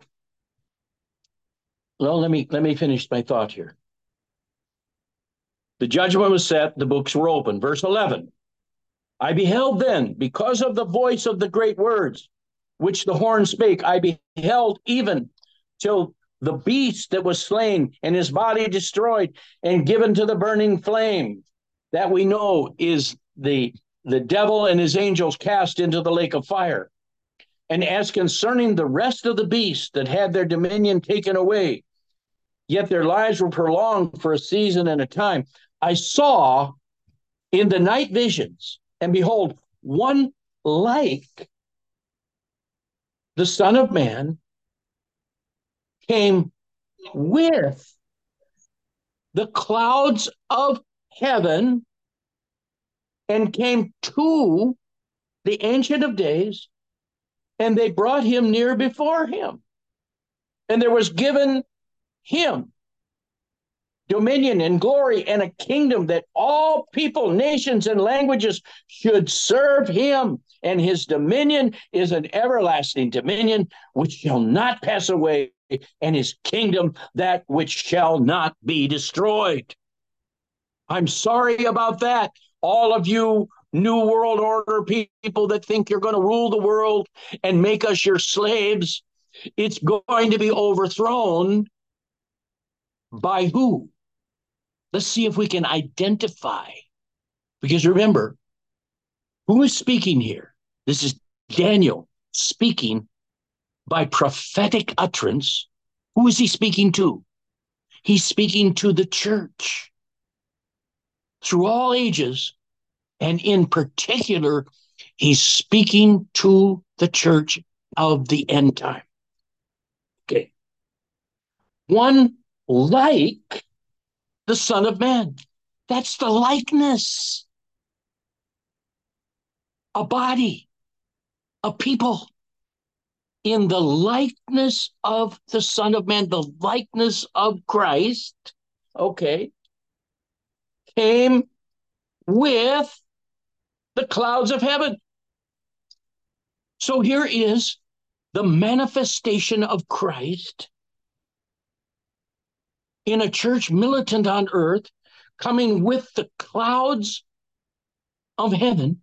well, let me let me finish my thought here. The judgment was set, the books were open. Verse eleven. I beheld then, because of the voice of the great words which the horn spake, I beheld even till the beast that was slain and his body destroyed and given to the burning flame, that we know is the, the devil and his angels cast into the lake of fire. And as concerning the rest of the beasts that had their dominion taken away, yet their lives were prolonged for a season and a time, I saw in the night visions, and behold, one like the Son of Man came with the clouds of heaven and came to the Ancient of Days, and they brought him near before him. And there was given him dominion and glory and a kingdom that all people, nations, and languages should serve him. And his dominion is an everlasting dominion which shall not pass away, and his kingdom that which shall not be destroyed. I'm sorry about that. All of you New World Order people that think you're going to rule the world and make us your slaves, it's going to be overthrown by who? Let's see if we can identify. Because remember, who is speaking here? This is Daniel speaking by prophetic utterance. Who is he speaking to? He's speaking to the church through all ages. And in particular, he's speaking to the church of the end time. Okay. One like the Son of Man. That's the likeness. A body, a people in the likeness of the Son of Man, the likeness of Christ, okay, came with the clouds of heaven. So here is the manifestation of Christ in a church militant on earth, coming with the clouds of heaven.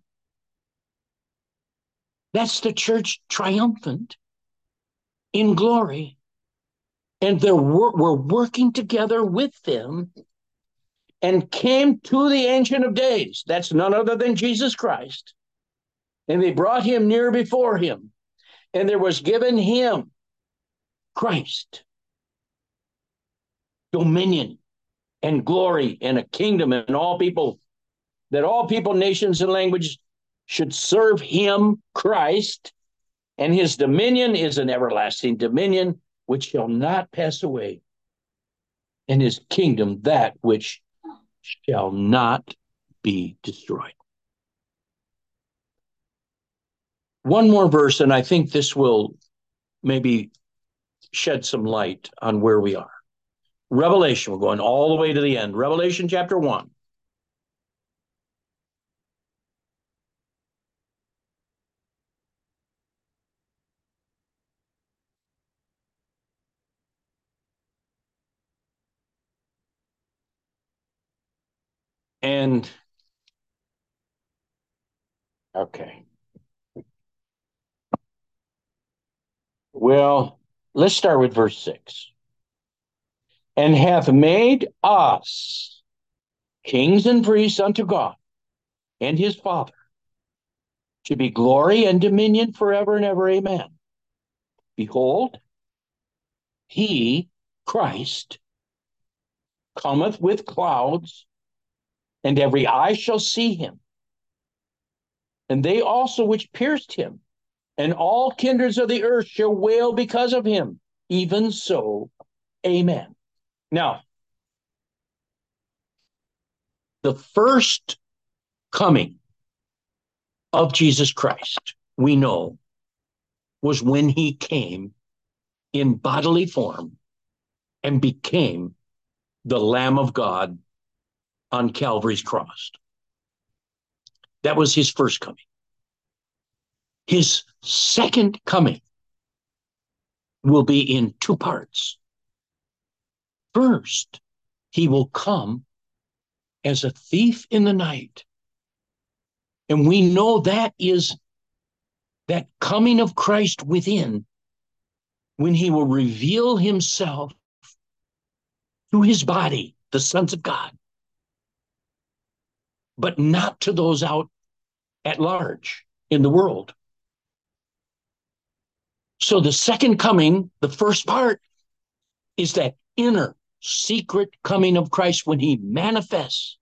That's the church triumphant in glory. And they're, we're working together with them and came to the Ancient of Days. That's none other than Jesus Christ. And they brought him near before him. And there was given him, Christ, dominion and glory and a kingdom, and all people, that all people, nations, and languages should serve him, Christ, and his dominion is an everlasting dominion which shall not pass away, and his kingdom that which shall not be destroyed. One more verse, and I think this will maybe shed some light on where we are. Revelation, we're going all the way to the end. Revelation chapter one. And, okay. Well, let's start with verse six. And hath made us kings and priests unto God and his Father, to be glory and dominion forever and ever. Amen. Behold, he, Christ, cometh with clouds, and every eye shall see him, and they also which pierced him, and all kindreds of the earth shall wail because of him. Even so, amen. Now, the first coming of Jesus Christ, we know, was when he came in bodily form and became the Lamb of God on Calvary's cross. That was his first coming. His second coming will be in two parts. First, he will come as a thief in the night. And we know that is that coming of Christ within, when he will reveal himself to his body, the sons of God, but not to those out at large in the world. So the second coming, the first part, is that inner secret coming of Christ when he manifests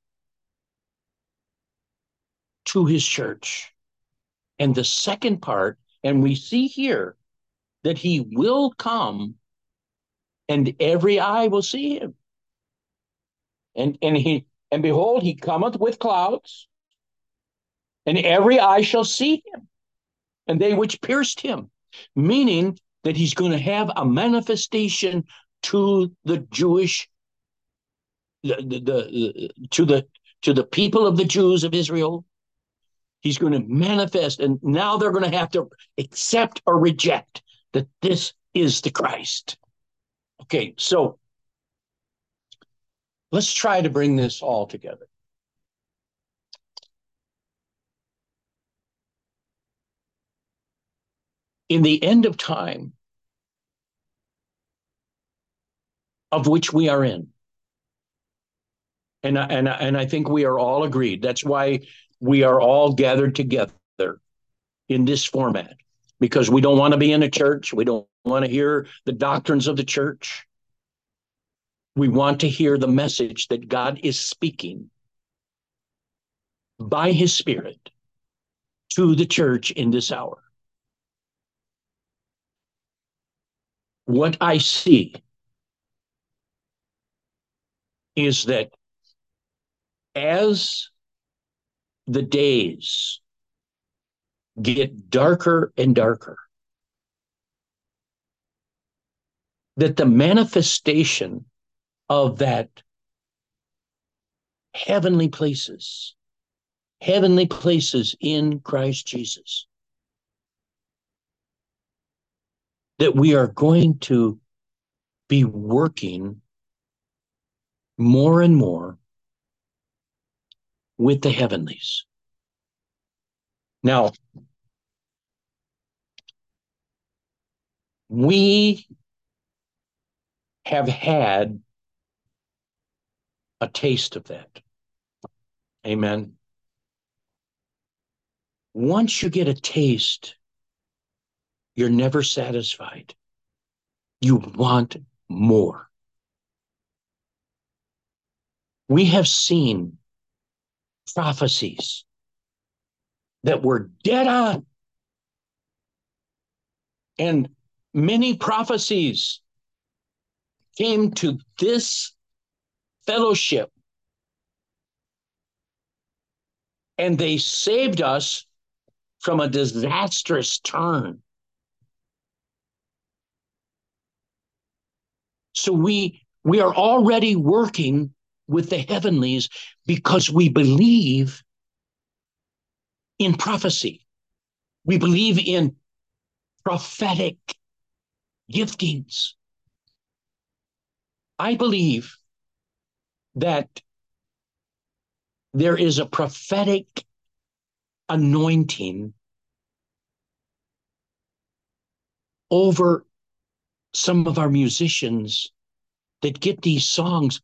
to his church. And the second part, and we see here that he will come and every eye will see him. And, and he and behold, he cometh with clouds, and every eye shall see him, and they which pierced him. Meaning that he's going to have a manifestation to the Jewish the, the, the, to the to the people of the Jews of Israel. He's going to manifest, and now they're going to have to accept or reject that this is the Christ. Okay, so let's try to bring this all together. In the end of time, of which we are in, and, and, and I think we are all agreed. That's why we are all gathered together in this format, because we don't want to be in a church. We don't want to hear the doctrines of the church. We want to hear the message that God is speaking by his Spirit to the church in this hour. What I see is that as the days get darker and darker, that the manifestation of that heavenly places, heavenly places in Christ Jesus, that we are going to be working more and more with the heavenlies. Now, we have had a taste of that. Amen. Once you get a taste, you're never satisfied. You want more. We have seen prophecies that were dead on. And many prophecies came to this fellowship, and they saved us from a disastrous turn. So we we are already working with the heavenlies because we believe in prophecy. We believe in prophetic giftings. I believe that there is a prophetic anointing over some of our musicians that get these songs.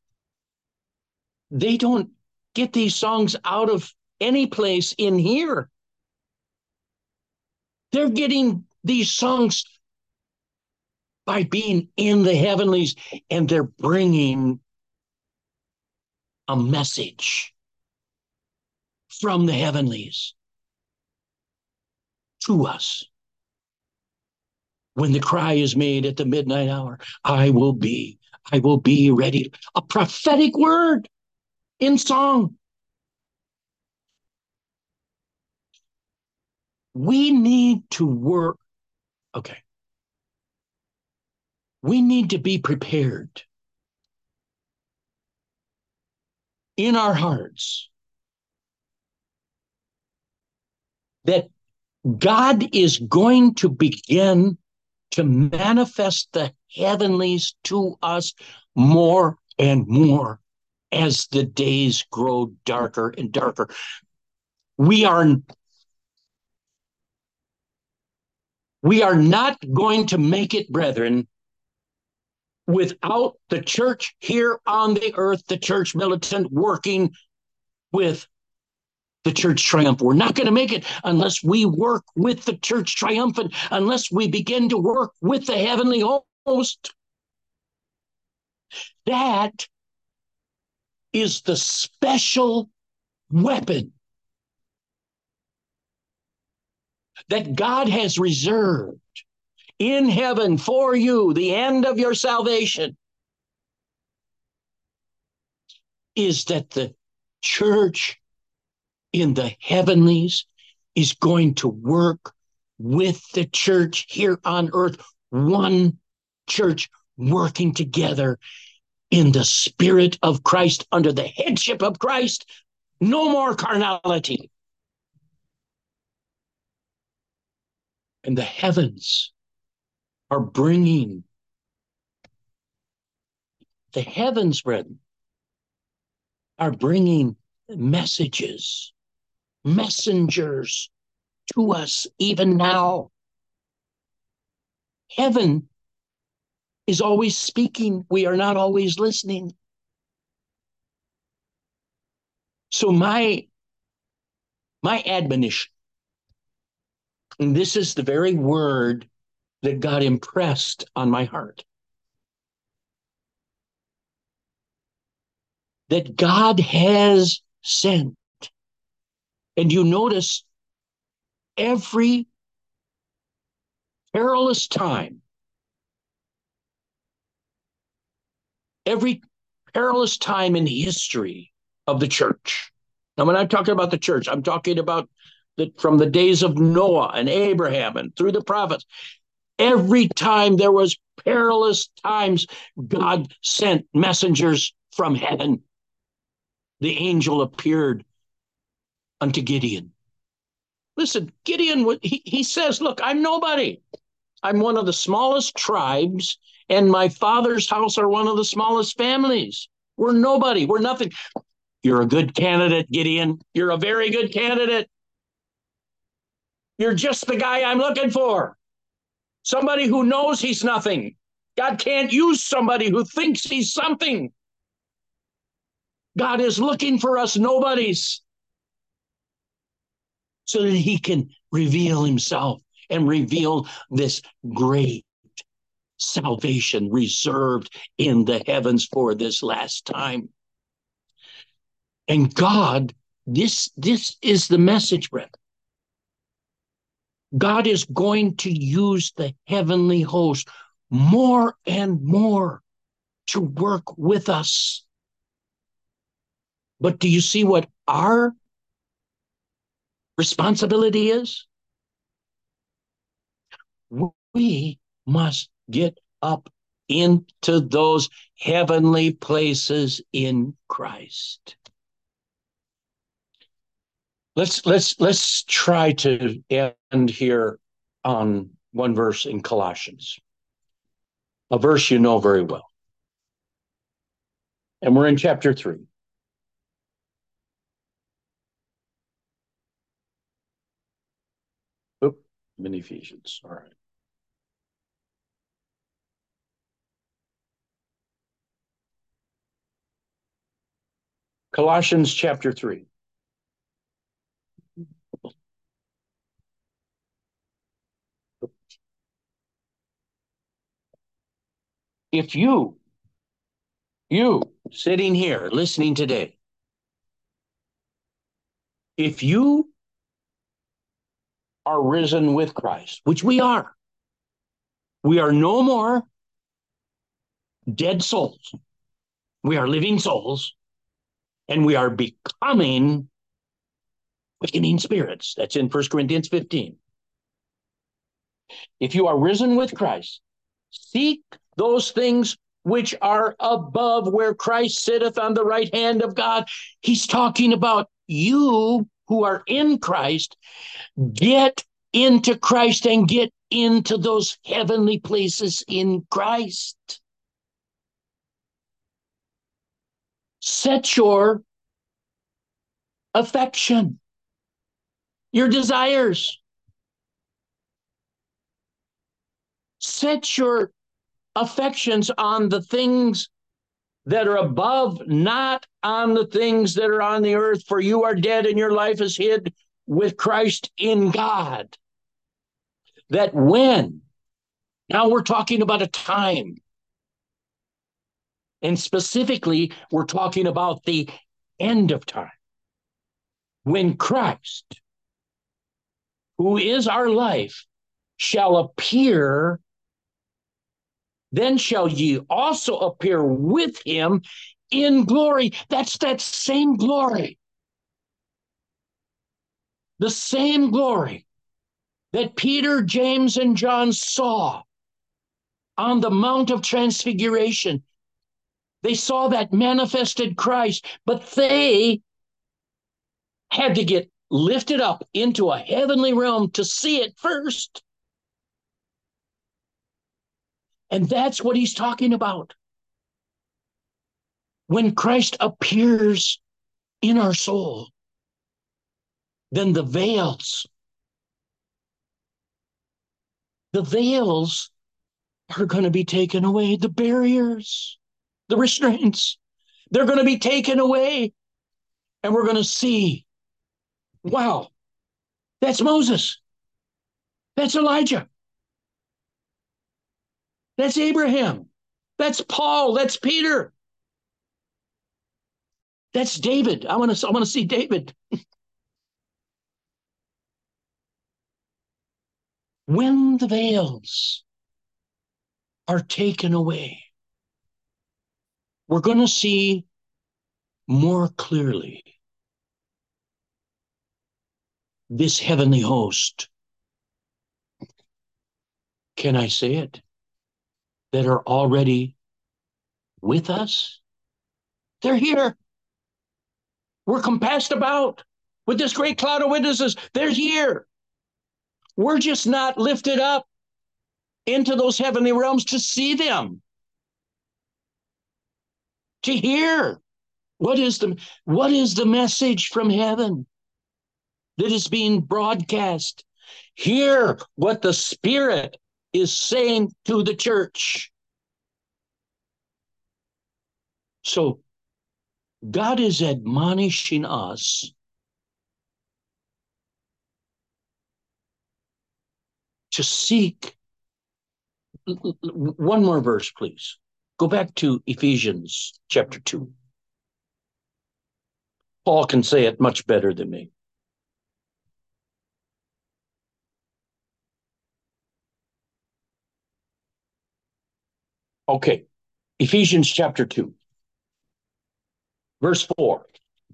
They don't get these songs out of any place in here. They're getting these songs by being in the heavenlies, and they're bringing a message from the heavenlies to us. When the cry is made at the midnight hour, I will be, I will be ready. A prophetic word in song. We need to work. Okay. We need to be prepared in our hearts that God is going to begin to manifest the heavenlies to us more and more as the days grow darker and darker. We are, we are not going to make it, brethren, without the church here on the earth, the church militant, working with the church triumphant. We're not going to make it unless we work with the church triumphant, unless we begin to work with the heavenly host. That is the special weapon that God has reserved in heaven for you. The end of your salvation is that the church in the heavenlies is going to work with the church here on earth, one church working together. in the Spirit of Christ, under the headship of Christ. No more carnality. And the heavens are bringing, the heavens, brethren, are bringing messages, messengers to us even now. Heaven is always speaking. We are not always listening. So my, my admonition, and this is the very word that God impressed on my heart, that God has sent. And you notice every perilous time, every perilous time in history of the church. Now, when I'm talking about the church, I'm talking about the, from the days of Noah and Abraham and through the prophets. Every time there was perilous times, God sent messengers from heaven. The angel appeared unto Gideon. Listen, Gideon, he, he says, look, I'm nobody. I'm one of the smallest tribes, and my father's house are one of the smallest families. We're nobody. We're nothing. You're a good candidate, Gideon. You're a very good candidate. You're just the guy I'm looking for. Somebody who knows he's nothing. God can't use somebody who thinks he's something. God is looking for us nobodies so that he can reveal himself and reveal this great salvation reserved in the heavens for this last time. And God, this, this is the message, brethren. God is going to use the heavenly host more and more to work with us. But do you see what our responsibility is? We must get up into those heavenly places in Christ. Let's let's let's try to end here on one verse in Colossians, a verse you know very well. And we're in chapter three. Oop, I'm in Ephesians. All right. Colossians chapter three. If you, you sitting here listening today, if you are risen with Christ, which we are, we are no more dead souls. We are living souls, and we are becoming quickening spirits. That's in First Corinthians fifteen. If you are risen with Christ, seek those things which are above, where Christ sitteth on the right hand of God. He's talking about you who are in Christ. Get into Christ and get into those heavenly places in Christ. Set your affection, your desires. Set your affections on the things that are above, not on the things that are on the earth, for you are dead and your life is hid with Christ in God. That when, now we're talking about a time, and specifically we're talking about the end of time, when Christ, who is our life, shall appear, then shall ye also appear with him in glory. That's that same glory. The same glory that Peter, James, and John saw on the Mount of Transfiguration. They saw that manifested Christ, but they had to get lifted up into a heavenly realm to see it first. And that's what he's talking about. When Christ appears in our soul, then the veils, the veils are going to be taken away. The barriers, the restraints, they're going to be taken away. And we're going to see, wow, that's Moses. That's Elijah. That's Abraham. That's Paul. That's Peter. That's David. I want to, I want to see David. When the veils are taken away, we're going to see more clearly this heavenly host. Can I say it? That are already with us. They're here. We're compassed about with this great cloud of witnesses. They're here. We're just not lifted up into those heavenly realms to see them, to hear what is the what is the message from heaven that is being broadcast. Hear what the Spirit is saying to the church. So God is admonishing us to seek. One more verse, please. Go back to Ephesians chapter two. Paul can say it much better than me. Okay, Ephesians chapter two, verse four.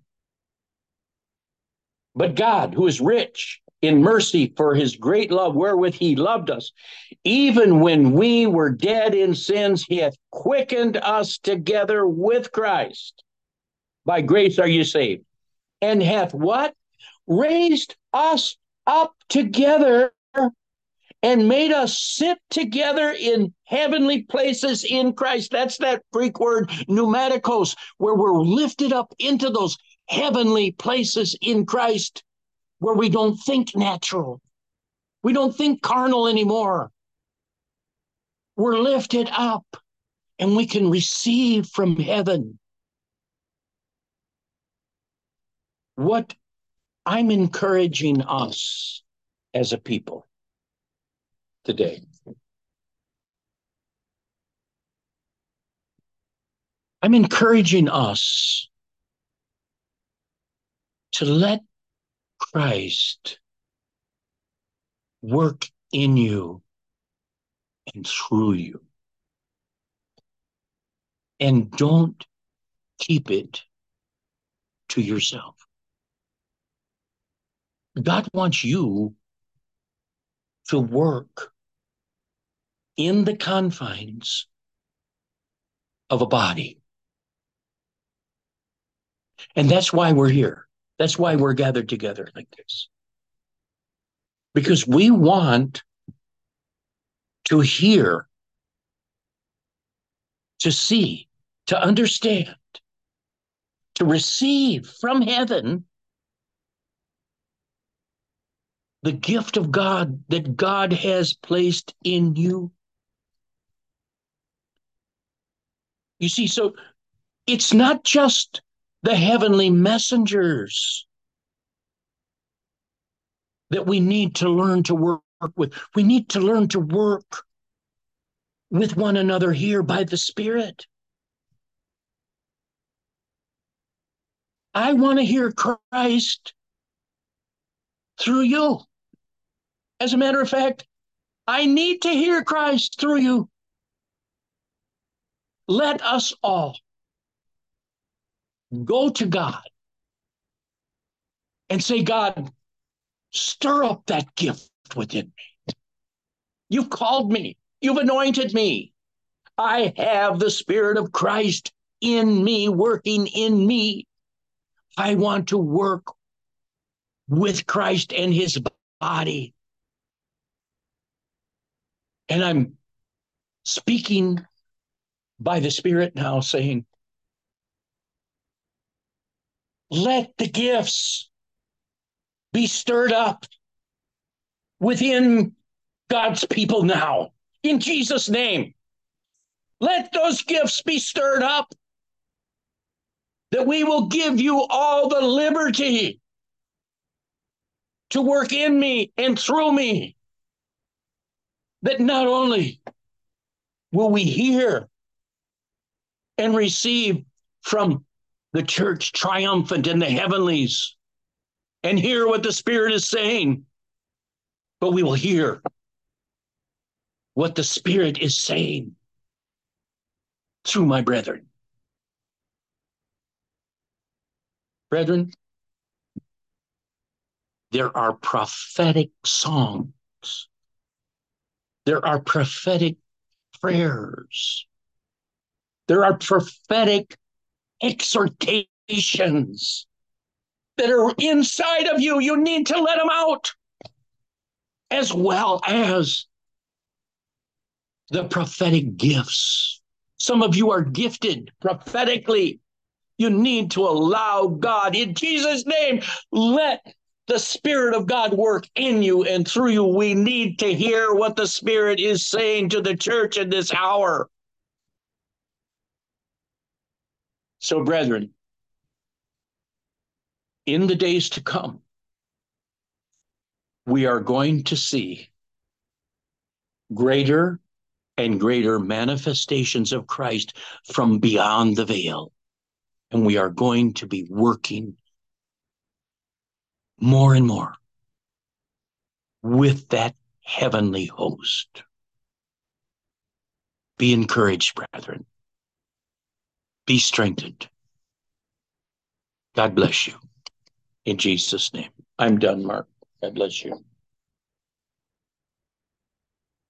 But God, who is rich in mercy for his great love wherewith he loved us, even when we were dead in sins, he hath quickened us together with Christ. By grace are you saved. And hath what? Raised us up together and made us sit together in heavenly places in Christ. That's that Greek word pneumatikos, where we're lifted up into those heavenly places in Christ, where we don't think natural. We don't think carnal anymore. We're lifted up and we can receive from heaven. What I'm encouraging us as a people today, I'm encouraging us to let Christ work in you and through you. And don't keep it to yourself. God wants you to work in the confines of a body. And that's why we're here. That's why we're gathered together like this. Because we want to hear, to see, to understand, to receive from heaven the gift of God that God has placed in you. You see, so it's not just the heavenly messengers that we need to learn to work with. We need to learn to work with one another here by the Spirit. I want to hear Christ through you. As a matter of fact, I need to hear Christ through you. Let us all go to God and say, God, stir up that gift within me. You've called me. You've anointed me. I have the Spirit of Christ in me, working in me. I want to work with Christ and his body. And I'm speaking by the Spirit now, saying, let the gifts be stirred up within God's people now. In Jesus' name, let those gifts be stirred up, that we will give you all the liberty to work in me and through me. That not only will we hear and receive from the church triumphant in the heavenlies and hear what the Spirit is saying, but we will hear what the Spirit is saying through my brethren. Brethren, there are prophetic songs. There are prophetic prayers. There are prophetic exhortations that are inside of you. You need to let them out, as well as the prophetic gifts. Some of you are gifted prophetically. You need to allow God, in Jesus' name, let the Spirit of God work in you and through you. We need to hear what the Spirit is saying to the church in this hour. So, brethren, in the days to come, we are going to see greater and greater manifestations of Christ from beyond the veil. And we are going to be working more and more with that heavenly host. Be encouraged, brethren. Be strengthened. God bless you. In Jesus' name. I'm done, Mark. God bless you.